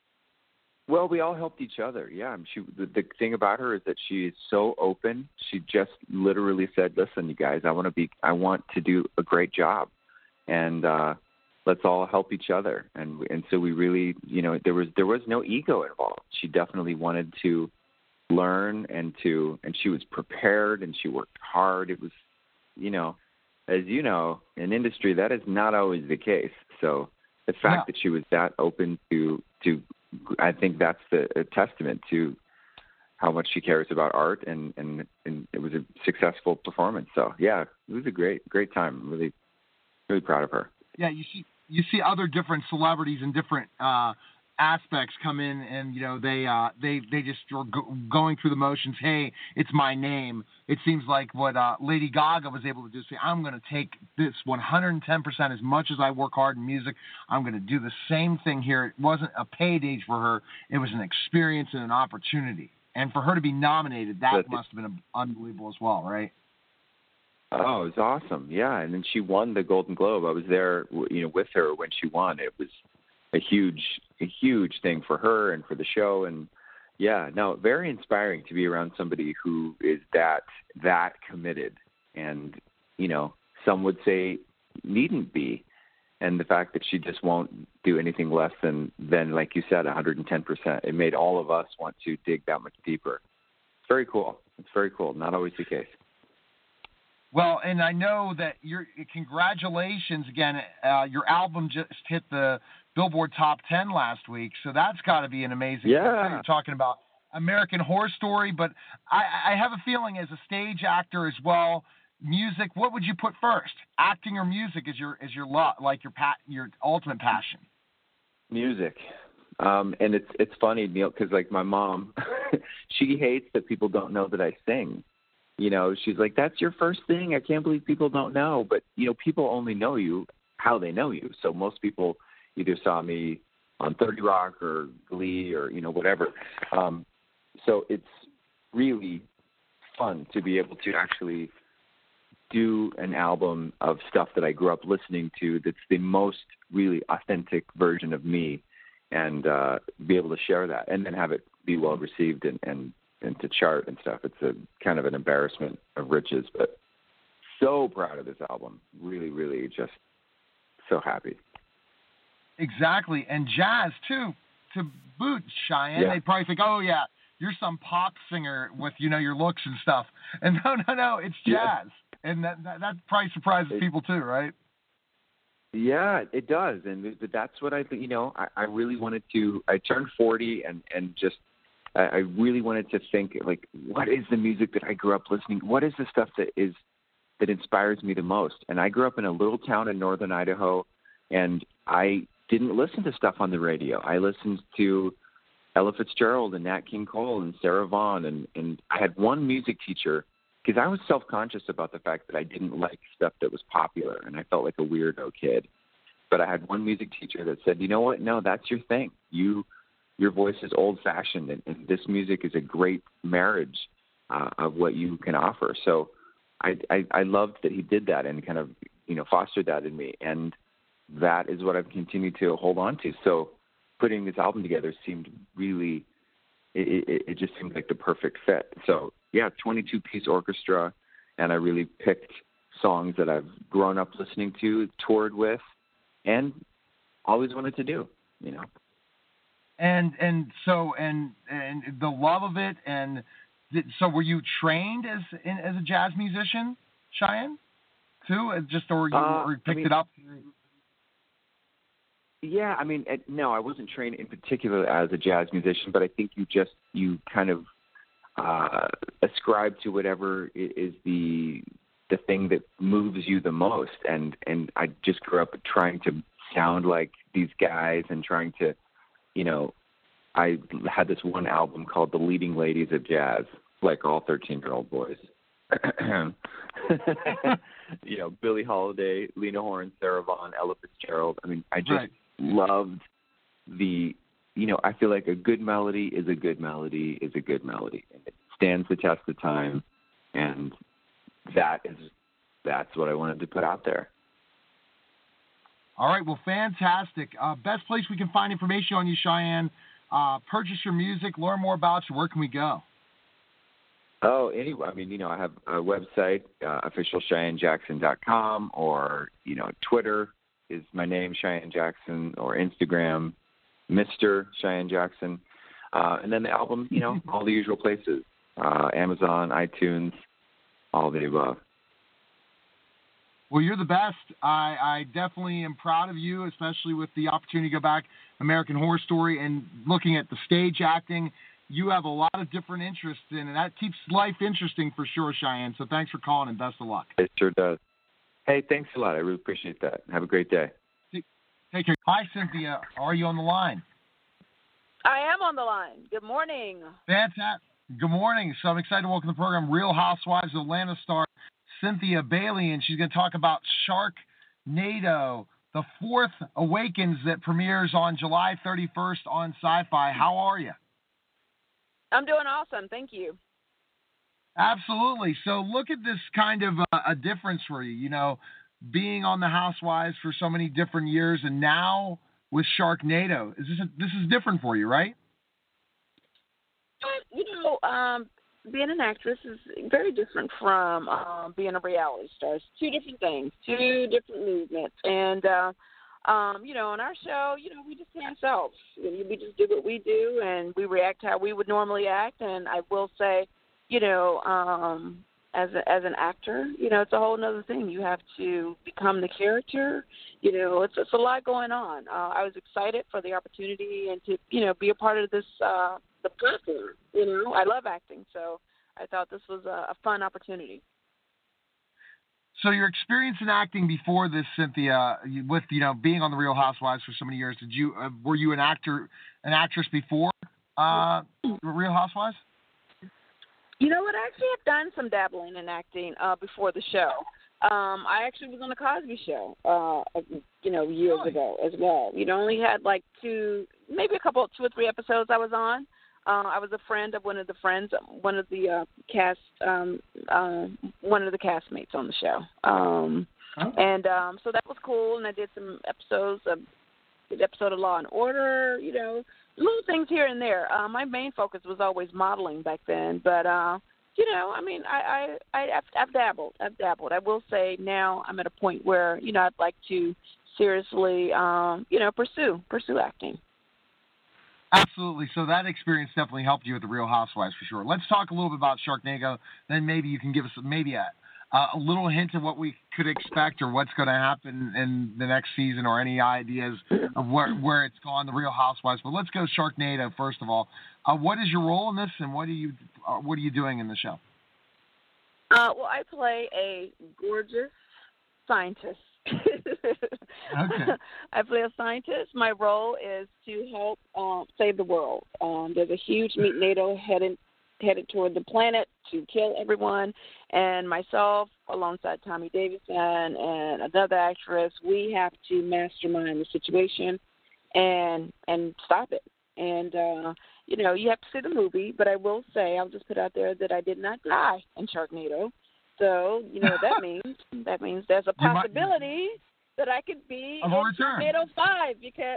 G: well, we all helped each other. Yeah. She, the, the thing about her is that she is so open. She just literally said, listen, you guys, I want to be, I want to do a great job, and, uh, let's all help each other. And, and so we really, you know, there was, there was no ego involved. She definitely wanted to learn and to, and she was prepared and she worked hard. It was, you know, as you know, in industry, that is not always the case. So the fact
B: yeah.
G: that she was that open to, to, I think that's the, a testament to how much she cares about art, and, and, and it was a successful performance. So yeah, it was a great, great time. I'm really, really proud of her.
B: Yeah. You see, you see other different celebrities and different, uh, aspects come in, and you know they uh they they just are go- going through the motions. Hey, it's my name. It seems like what uh Lady Gaga was able to do, say, I'm going to take this one hundred ten percent. As much as I work hard in music, I'm going to do the same thing here. It wasn't a payday for her, it was an experience and an opportunity, and for her to be nominated, that
G: That's
B: must have been unbelievable as well, right?
G: Oh, it was awesome. Yeah. And then she won the Golden Globe. I was there, you know, with her when she won. It was a huge, a huge thing for her and for the show. And yeah, no, very inspiring to be around somebody who is that, that committed. And, you know, some would say needn't be. And the fact that she just won't do anything less than, than like you said, one hundred ten percent. It made all of us want to dig that much deeper. It's very cool. It's very cool. Not always the case.
B: Well, and I know that you're, congratulations again. Uh, your album just hit the Billboard Top ten last week, so that's got to be an amazing.
G: Yeah.
B: You're talking about American Horror Story, but I, I have a feeling as a stage actor as well, music. What would you put first, acting or music? Is your is your love, like your pat your ultimate passion?
G: Music. Um, and it's it's funny, Neil, because like my mom, she hates that people don't know that I sing. You know, she's like, that's your first thing. I can't believe people don't know. But, you know, people only know you how they know you. So most people either saw me on thirty Rock or Glee or, you know, whatever. Um, so it's really fun to be able to actually do an album of stuff that I grew up listening to that's the most really authentic version of me, and uh, be able to share that and then have it be well received and, and, and to chart and stuff. It's a kind of an embarrassment of riches, but so proud of this album. Really, really just so happy.
B: Exactly. And jazz, too, to boot, Cheyenne.
G: Yeah.
B: They probably think, oh, yeah, you're some pop singer with, you know, your looks and stuff. And no, no, no, it's jazz. Yeah. And that, that, that probably surprises it, people, too, right?
G: Yeah, it does. And that's what I think, you know, I, I really wanted to, I turned forty and, and just, I, I really wanted to think, like, what is the music that I grew up listening? What is the stuff that is, that inspires me the most? And I grew up in a little town in northern Idaho, and I didn't listen to stuff on the radio. I listened to Ella Fitzgerald and Nat King Cole and Sarah Vaughan. And, and I had one music teacher, because I was self-conscious about the fact that I didn't like stuff that was popular, and I felt like a weirdo kid. But I had one music teacher that said, you know what, no, that's your thing. You, your voice is old-fashioned, and, and this music is a great marriage uh, of what you can offer. So I, I, I loved that he did that and kind of, you know, fostered that in me. And that is what I've continued to hold on to. So putting this album together seemed really, it, it, it just seemed like the perfect fit. So yeah, twenty-two piece orchestra, and I really picked songs that I've grown up listening to, toured with, and always wanted to do, you know.
B: And and so and and the love of it, and did, so were you trained as in, as a jazz musician, Cheyenne, too? Just or you,
G: uh,
B: or you picked
G: I mean,
B: it up?
G: Yeah, I mean, no, I wasn't trained in particular as a jazz musician, but I think you just you kind of uh, ascribe to whatever is the the thing that moves you the most. And, and I just grew up trying to sound like these guys and trying to, you know, I had this one album called The Leading Ladies of Jazz, like all thirteen-year-old boys. You know, Billie Holiday, Lena Horne, Sarah Vaughan, Ella Fitzgerald. I mean, I just right. loved the, you know, I feel like a good melody is a good melody is a good melody. And it stands the test of time. And that is, that's what I wanted to put out there.
B: All right. Well, fantastic. Uh, best place we can find information on you, Cheyenne, uh, purchase your music, learn more about you. Where can we go?
G: Oh, anyway, I mean, you know, I have a website, uh, official Cheyenne Jackson dot com, or, you know, Twitter is my name, Cheyenne Jackson, or Instagram, Mister Cheyenne Jackson. Uh, and then the album, you know, all the usual places, uh, Amazon, iTunes, all the above.
B: Well, you're the best. I, I definitely am proud of you, especially with the opportunity to go back American Horror Story and looking at the stage acting. You have a lot of different interests in, and that keeps life interesting for sure, Cheyenne. So thanks for calling, and best of luck.
G: It sure does. Hey, thanks a lot. I really appreciate that. Have a great day.
B: Take, take care. Hi, Cynthia. Are you on the line?
H: I am on the line. Good morning.
B: Fantastic. Good morning. So I'm excited to welcome to the program Real Housewives of Atlanta star Cynthia Bailey, and she's going to talk about Sharknado, The Fourth Awakens, that premieres on July thirty-first on Sci-Fi. How are you?
H: I'm doing awesome. Thank you.
B: Absolutely. So look at this kind of uh, a difference for you, you know, being on the Housewives for so many different years and now with Sharknado. Is this a, this is different for you, right?
H: You know, um, being an actress is very different from um, being a reality star. It's two different things, two different movements. And, uh, Um, you know, on our show, you know, we just be ourselves. We just do what we do, and we react how we would normally act. And I will say, you know, um, as a, as an actor, you know, it's a whole other thing. You have to become the character. You know, it's it's a lot going on. Uh, I was excited for the opportunity and to, you know, be a part of this uh, the platform. You know, I love acting, so I thought this was a, a fun opportunity.
B: So your experience in acting before this, Cynthia, with, you know, being on the Real Housewives for so many years, did you uh, were you an actor, an actress before uh, Real Housewives?
H: You know what? I actually have done some dabbling in acting uh, before the show. Um, I actually was on the Cosby Show, uh, you know, years really? ago as well. You know, only had like two, maybe a couple, two or three episodes I was on. Uh, I was a friend of one of the friends, one of the uh, cast, um, uh, one of the castmates on the show, um, oh. and um, so that was cool. And I did some episodes, of, did episode of Law and Order, you know, little things here and there. Uh, my main focus was always modeling back then, but uh, you know, I mean, I, I, I I've, I've dabbled. I've dabbled. I will say now I'm at a point where, you know, I'd like to seriously, um, you know, pursue pursue acting.
B: Absolutely. So that experience definitely helped you with the Real Housewives for sure. Let's talk a little bit about Sharknado. Then maybe you can give us maybe a, a little hint of what we could expect or what's going to happen in the next season, or any ideas of where where it's gone, the Real Housewives. But let's go Sharknado first of all. Uh, what is your role in this, and what are you uh, what are you doing in the show?
H: Uh, well, I play a gorgeous scientist.
B: Okay.
H: I play a scientist. My role is to help um, save the world. Um, there's a huge meat-nado headed headed toward the planet to kill everyone, and myself, alongside Tommy Davidson and another actress, we have to mastermind the situation and and stop it. And uh, you know, you have to see the movie, but I will say, I'll just put out there that I did not die in Sharknado. So, you know what that means? That means there's a possibility that I could be in Sharknado five, because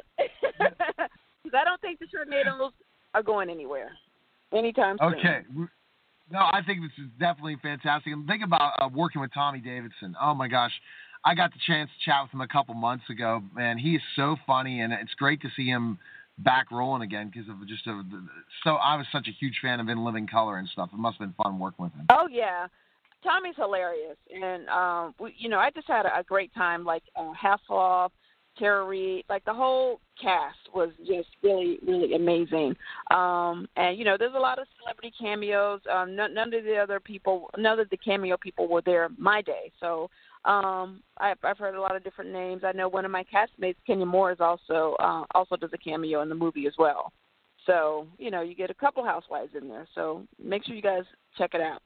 H: cause I don't think the Sharknados are going anywhere anytime soon.
B: Okay. No, I think this is definitely fantastic. And think about uh, working with Tommy Davidson. Oh, my gosh. I got the chance to chat with him a couple months ago, and he is so funny, and it's great to see him back rolling again because of just a, so I was such a huge fan of In Living Color and stuff. It must have been fun working with him.
H: Oh, yeah. Tommy's hilarious, and um, we, you know, I just had a, a great time. Like uh, Hasselhoff, Tara Reid, like the whole cast was just really, really amazing. Um, and you know, there's a lot of celebrity cameos. Um, none, none of the other people, none of the cameo people were there my day. So um, I've, I've heard a lot of different names. I know one of my castmates, Kenya Moore, is also uh, also does a cameo in the movie as well. So you know, you get a couple housewives in there. So make sure you guys check it out.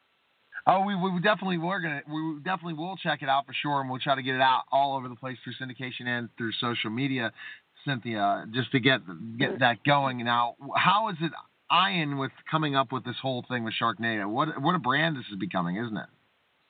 B: Oh, we, we definitely we're gonna we definitely will check it out for sure, and we'll try to get it out all over the place through syndication and through social media, Cynthia, just to get get that going. Now, how is it Ian with coming up with this whole thing with Sharknado? What what a brand this is becoming, isn't it?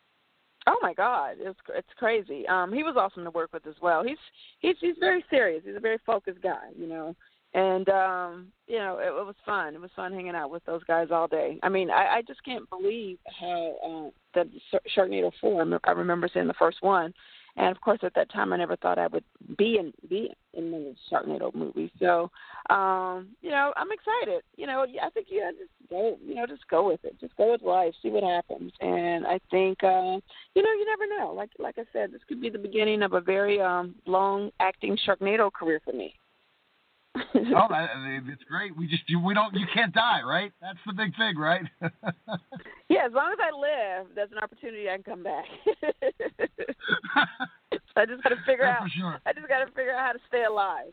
H: Oh my God, it's it's crazy. Um, he was awesome to work with as well. He's he's he's very serious. He's a very focused guy, you know. And, um, you know, it, it was fun. It was fun hanging out with those guys all day. I mean, I, I just can't believe how uh, the Sharknado four, I remember seeing the first one. And, of course, at that time, I never thought I would be in be in the Sharknado movie. So, um, you know, I'm excited. You know, I think, yeah, just go, you know, just go with it. Just go with life, see what happens. And I think, uh, you know, you never know. Like like I said, this could be the beginning of a very um, long acting Sharknado career for me.
B: Oh, it's great. We just we don't you can't die, right? That's the big thing, right?
H: Yeah, as long as I live, there's an opportunity I can come back. I just got to figure
B: yeah,
H: out.
B: For sure.
H: I just got to figure out how to stay alive.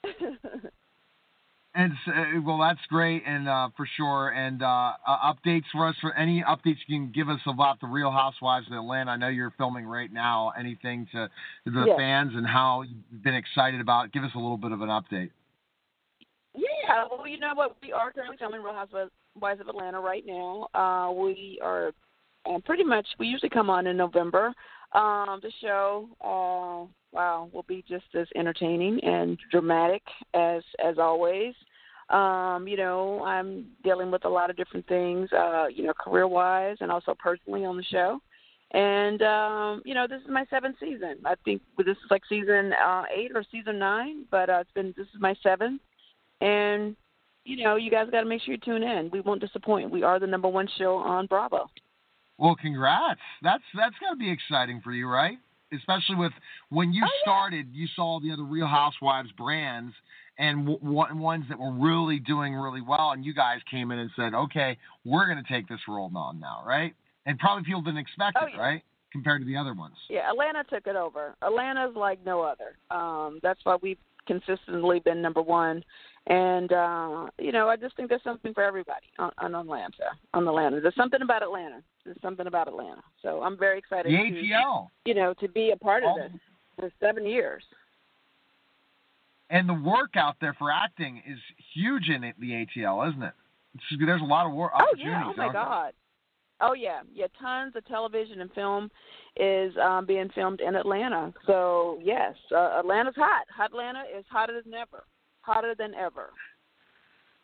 B: And uh, well, that's great, and uh, for sure. And uh, uh, updates for us, for any updates you can give us about the Real Housewives of Atlanta. I know you're filming right now. Anything to the yes. fans and how you've been excited about it? Give us a little bit of an update.
H: Yeah, well, you know what? We are currently filming Real Housewives of Atlanta right now. Uh, we are uh, pretty much, we usually come on in November. Um, the show, uh, wow, will be just as entertaining and dramatic as as always. Um, you know, I'm dealing with a lot of different things, uh, you know, career-wise and also personally on the show. And, um, you know, this is my seventh season. I think this is like season uh, eight or season nine, but uh, it's been, this is my seventh. And, you know, you guys got to make sure you tune in. We won't disappoint. We are the number one show on Bravo.
B: Well, congrats. That's that's got to be exciting for you, right? Especially with when you oh, started, yeah. you saw the other Real Housewives brands and w- w- ones that were really doing really well, and you guys came in and said, okay, we're going to take this role on now, right? And probably people didn't expect
H: oh,
B: it,
H: yeah.
B: right, compared to the other ones.
H: Yeah, Atlanta took it over. Atlanta's like no other. Um, that's why we've consistently been number one. And, uh, you know, I just think there's something for everybody on, on Atlanta, on Atlanta. There's something about Atlanta. There's something about Atlanta. So I'm very excited
B: the A T L.
H: to, you know, to be a part of
B: All
H: this for seven years.
B: And the work out there for acting is huge in it, the A T L, isn't it? It's, there's a lot of work opportunities.
H: Oh, yeah. Oh, my God. Oh, yeah. Yeah, tons of television and film is um, being filmed in Atlanta. So, yes, uh, Atlanta's hot. Hot Atlanta is hotter than ever. Hotter than ever.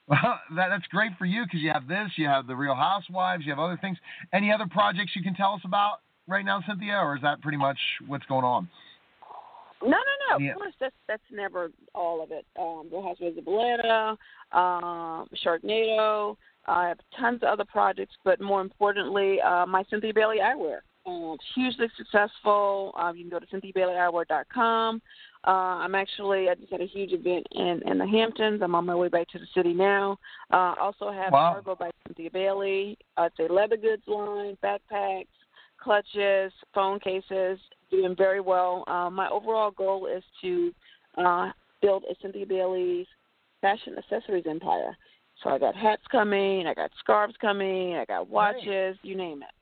B: Well, that, that's great for you because you have this, you have the Real Housewives, you have other things. Any other projects you can tell us about right now, Cynthia, or is that pretty much what's going on?
H: No, no, no.
B: Yeah.
H: Of course, that's that's never all of it. Um, Real Housewives of Atlanta, um, Sharknado. I have tons of other projects, but more importantly, uh, my Cynthia Bailey Eyewear. Um, it's hugely successful. Um, you can go to cynthia bailey eyewear dot com. Uh, I'm actually, I just had a huge event in, in the Hamptons. I'm on my way back to the city now. Uh, also have
B: Wow.
H: Cargo by Cynthia Bailey. Uh, it's a leather goods line, backpacks, clutches, phone cases, doing very well. Uh, my overall goal is to uh, build a Cynthia Bailey's fashion accessories empire. So I got hats coming, I got scarves coming, I got watches, you name it.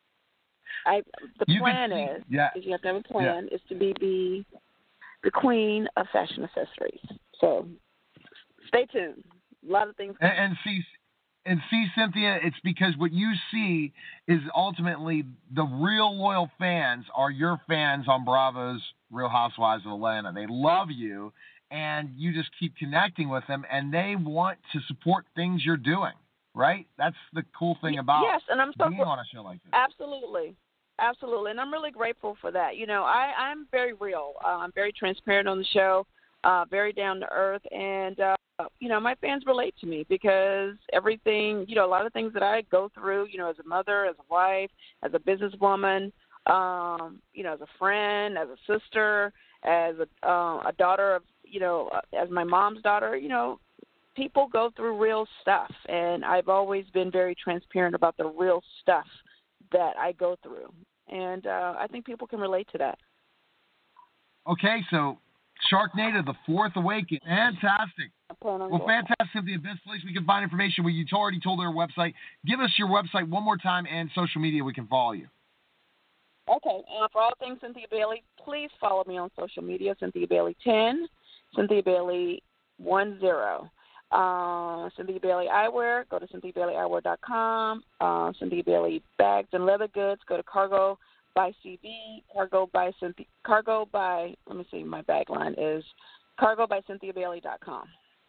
H: I the
B: You
H: plan
B: can see-
H: is,
B: yeah.
H: is you have to have a plan, is to be the the queen of fashion accessories. So stay tuned. A lot of things.
B: And, and see, and see, Cynthia, it's because what you see is ultimately the real loyal fans are your fans on Bravo's Real Housewives of Atlanta. They love you, and you just keep connecting with them, and they want to support things you're doing, right? That's the cool thing about
H: yes, and I'm so
B: being on a show like this.
H: Absolutely. Absolutely, and I'm really grateful for that. You know, I, I'm very real. Uh, I'm very transparent on the show, uh, very down to earth, and, uh, you know, my fans relate to me because everything, you know, a lot of things that I go through, you know, as a mother, as a wife, as a businesswoman, um, you know, as a friend, as a sister, as a, uh, a daughter of, you know, as my mom's daughter, you know, people go through real stuff, and I've always been very transparent about the real stuff that I go through. And uh, I think people can relate to that.
B: Okay, so Sharknado, The Fourth Awakening. Fantastic. Well, fantastic. The best place we can find information. Well, you already told our website. Give us your website one more time and social media we can follow you.
H: Okay. Uh, for all things Cynthia Bailey, please follow me on social media, Cynthia Bailey ten, Cynthia Bailey ten. Uh, Cynthia Bailey Eyewear, go to cynthia bailey eyewear dot com. Uh, Cynthia Bailey Bags and Leather Goods, go to Cargo by C B. Cargo by Cynthia, Cargo by, let me see, my bag line is cargo by cynthia bailey dot com.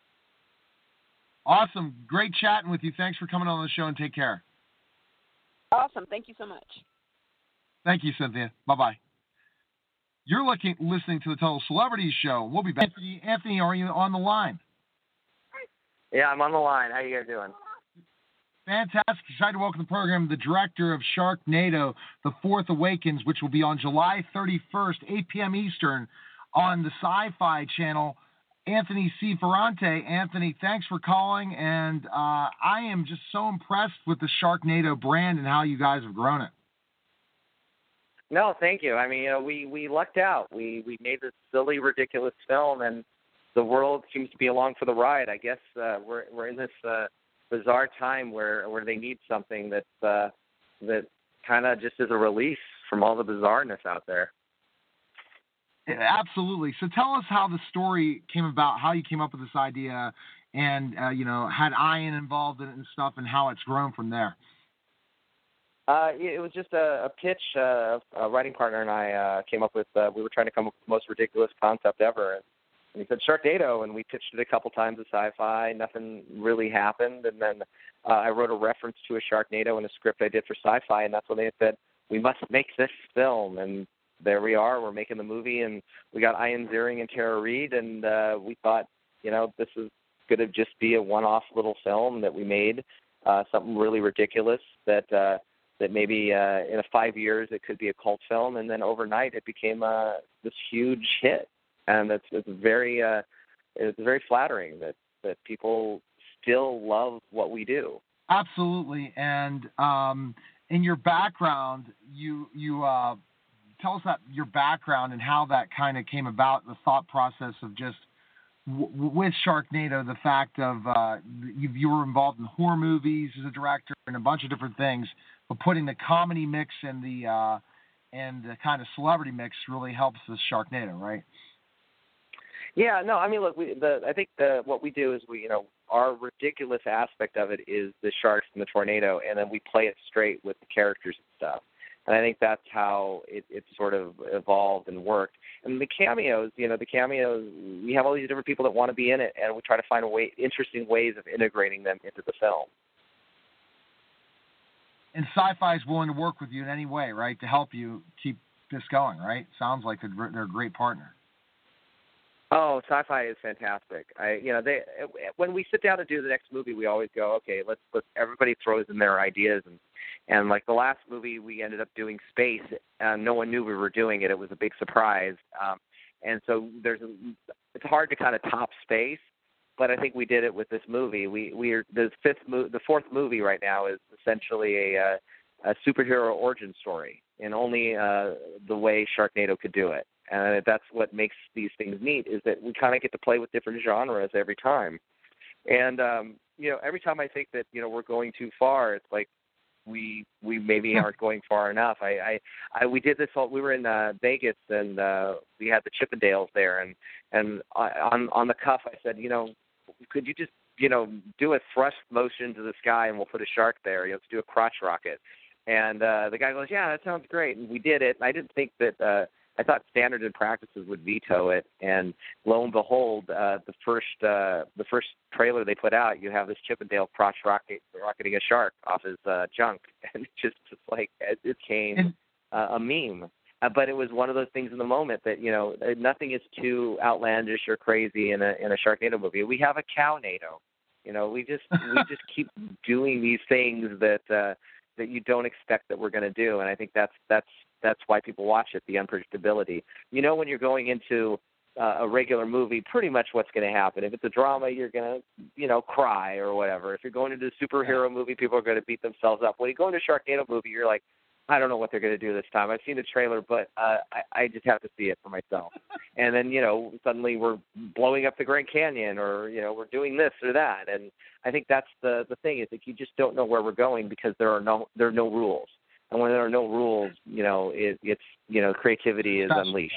B: Awesome. Great chatting with you. Thanks for coming on the show, and take care.
H: Awesome. Thank you so much.
B: Thank you, Cynthia. Bye-bye. You're looking, listening to the Total Celebrities Show. We'll be back. Anthony, Anthony, are you on the line?
I: Yeah, I'm on the line. How you guys doing?
B: Fantastic. Excited to welcome to the program the director of Sharknado, The Fourth Awakens, which will be on July thirty-first, eight p.m. Eastern, on the Sci-Fi Channel. Anthony C. Ferrante. Anthony, thanks for calling, and uh, I am just so impressed with the Sharknado brand and how you guys have grown it.
I: No, thank you. I mean, you know, we, we lucked out. We we made this silly, ridiculous film, and the world seems to be along for the ride. I guess uh, we're we're in this uh, bizarre time where, where they need something that uh, that kind of just is a release from all the bizarreness out there.
B: Absolutely. So tell us how the story came about, how you came up with this idea, and uh, you know, had Ian involved in it and stuff, and how it's grown from there.
I: Uh, it was just a, a pitch. Uh, a writing partner and I uh, came up with. Uh, we were trying to come up with the most ridiculous concept ever. And he said Sharknado, and we pitched it a couple times at Sci-Fi. Nothing really happened, and then uh, I wrote a reference to a Sharknado in a script I did for Sci-Fi, and that's when they said we must make this film. And there we are. We're making the movie, and we got Ian Ziering and Tara Reid, and uh, we thought, you know, this is going to just be a one-off little film that we made, uh, something really ridiculous that. Uh, that maybe uh, in a five years it could be a cult film, and then overnight it became uh, this huge hit. And it's, it's very uh, it's very flattering that, that people still love what we do.
B: Absolutely. And um, in your background, you you uh, tell us that your background and how that kind of came about, the thought process of just w- with Sharknado, the fact of uh, you, you were involved in horror movies as a director and a bunch of different things. But putting the comedy mix and the uh, and the kind of celebrity mix really helps this Sharknado, right?
I: Yeah, no, I mean, look, we, the I think the what we do is we, you know, our ridiculous aspect of it is the sharks and the tornado, and then we play it straight with the characters and stuff. And I think that's how it, it sort of evolved and worked. And the cameos, you know, the cameos, we have all these different people that want to be in it, and we try to find a way, interesting ways of integrating them into the film.
B: And Sci-Fi is willing to work with you in any way, right, to help you keep this going, right? Sounds like they're, they're a great partner.
I: Oh, Sci-Fi is fantastic. I, you know, they when we sit down to do the next movie, we always go, okay, let's let's everybody throws in their ideas, and and like the last movie, we ended up doing space, and no one knew we were doing it. It was a big surprise, um, and so there's a, it's hard to kind of top space, but I think we did it with this movie. We we are the fifth mo- the fourth movie right now is essentially a a, a superhero origin story, in only uh, the way Sharknado could do it. And that's what makes these things neat, is that we kind of get to play with different genres every time. And, um, you know, every time I think that, you know, we're going too far, it's like we we maybe aren't going far enough. I, I, I we did this, all, we were in uh, Vegas, and uh, we had the Chippendales there. And, and I, on, on the cuff, I said, you know, could you just, you know, do a thrust motion to the sky and we'll put a shark there. You know, let's do a crotch rocket. And uh, the guy goes, yeah, that sounds great. And we did it. And I didn't think that uh, – I thought standards and practices would veto it, and lo and behold, uh, the first uh, the first trailer they put out, you have this Chippendale crotch rocket rocketing a shark off his uh, junk, and it just it's like it became uh, a meme. Uh, but it was one of those things in the moment that, you know, nothing is too outlandish or crazy in a in a Sharknado movie. We have a Cownado, you know. We just we just keep doing these things that uh, that you don't expect that we're going to do, and I think that's that's. That's why people watch it, the unpredictability. You know, when you're going into uh, a regular movie, pretty much what's going to happen. If it's a drama, you're going to, you know, cry or whatever. If you're going into a superhero movie, people are going to beat themselves up. When you go into a Sharknado movie, you're like, I don't know what they're going to do this time. I've seen the trailer, but uh, I, I just have to see it for myself. And then, you know, suddenly we're blowing up the Grand Canyon, or, you know, we're doing this or that. And I think that's the, the thing, is that you just don't know where we're going because there are no there are no rules. And when there are no rules, you know, it, it's, you know, creativity is unleashed.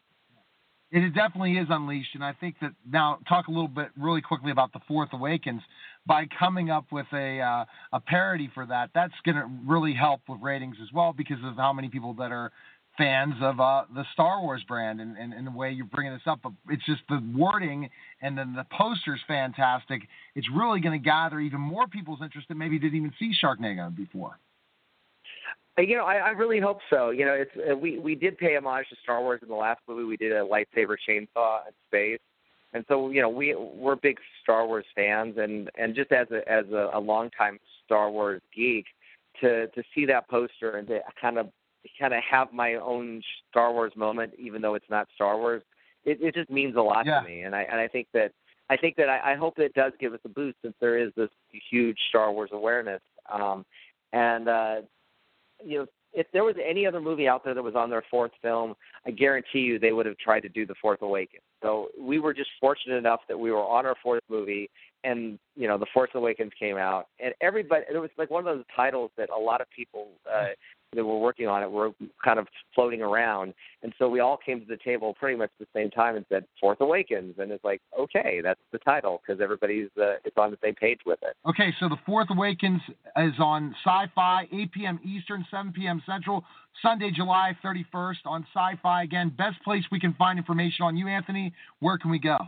B: It definitely is unleashed. And I think that now talk a little bit really quickly about The Force Awakens. By coming up with a uh, a parody for that, that's going to really help with ratings as well, because of how many people that are fans of uh, the Star Wars brand, and, and, and the way you're bringing this up. But it's just the wording, and then the poster's fantastic. It's really going to gather even more people's interest that maybe didn't even see Sharknado before.
I: You know, I, I really hope so. You know, it's uh, we we did pay homage to Star Wars in the last movie. We did a lightsaber chainsaw in space, and so you know we we're big Star Wars fans, and, and just as a as a, a longtime Star Wars geek, to to see that poster and to kind of kind of have my own Star Wars moment, even though it's not Star Wars, it, it just means a lot
B: yeah.
I: to me. And I and I think that I think that I, I hope it does give us a boost, since there is this huge Star Wars awareness, um, and. Uh, You know, if there was any other movie out there that was on their fourth film, I guarantee you they would have tried to do The Force Awakens. So we were just fortunate enough that we were on our fourth movie, and, you know, The Force Awakens came out. And everybody, it was like one of those titles that a lot of people uh, that were working on it were kind of floating around. And so we all came to the table pretty much at the same time and said, Force Awakens. And it's like, okay, that's the title, because everybody's uh, it's on the same page with it.
B: Okay, so The Force Awakens is on Sci-Fi, eight p.m. Eastern, seven p.m. Central, Sunday, July thirty-first on Sci-Fi. Again, best place we can find information on you, Anthony. Where can we go?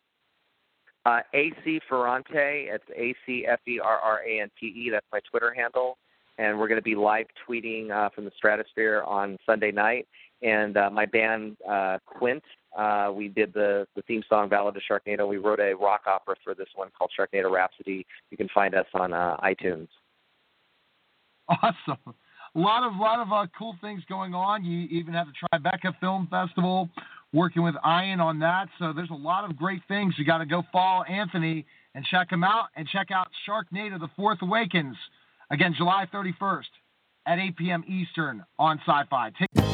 I: Uh, A C Ferrante. It's A C F E R R A N T E. That's my Twitter handle. And we're going to be live tweeting uh, from the Stratosphere on Sunday night. And uh, my band, uh, Quint, uh, we did the, the theme song, Ballad of Sharknado. We wrote a rock opera for this one called Sharknado Rhapsody. You can find us on uh, iTunes.
B: Awesome. A lot of lot of uh, cool things going on. You even have the Tribeca Film Festival, working with Ian on that. So there's a lot of great things. You got to go follow Anthony and check him out, and check out Sharknado, The Force Awakens. Again, July thirty-first at eight p.m. Eastern on Sci-Fi. Take-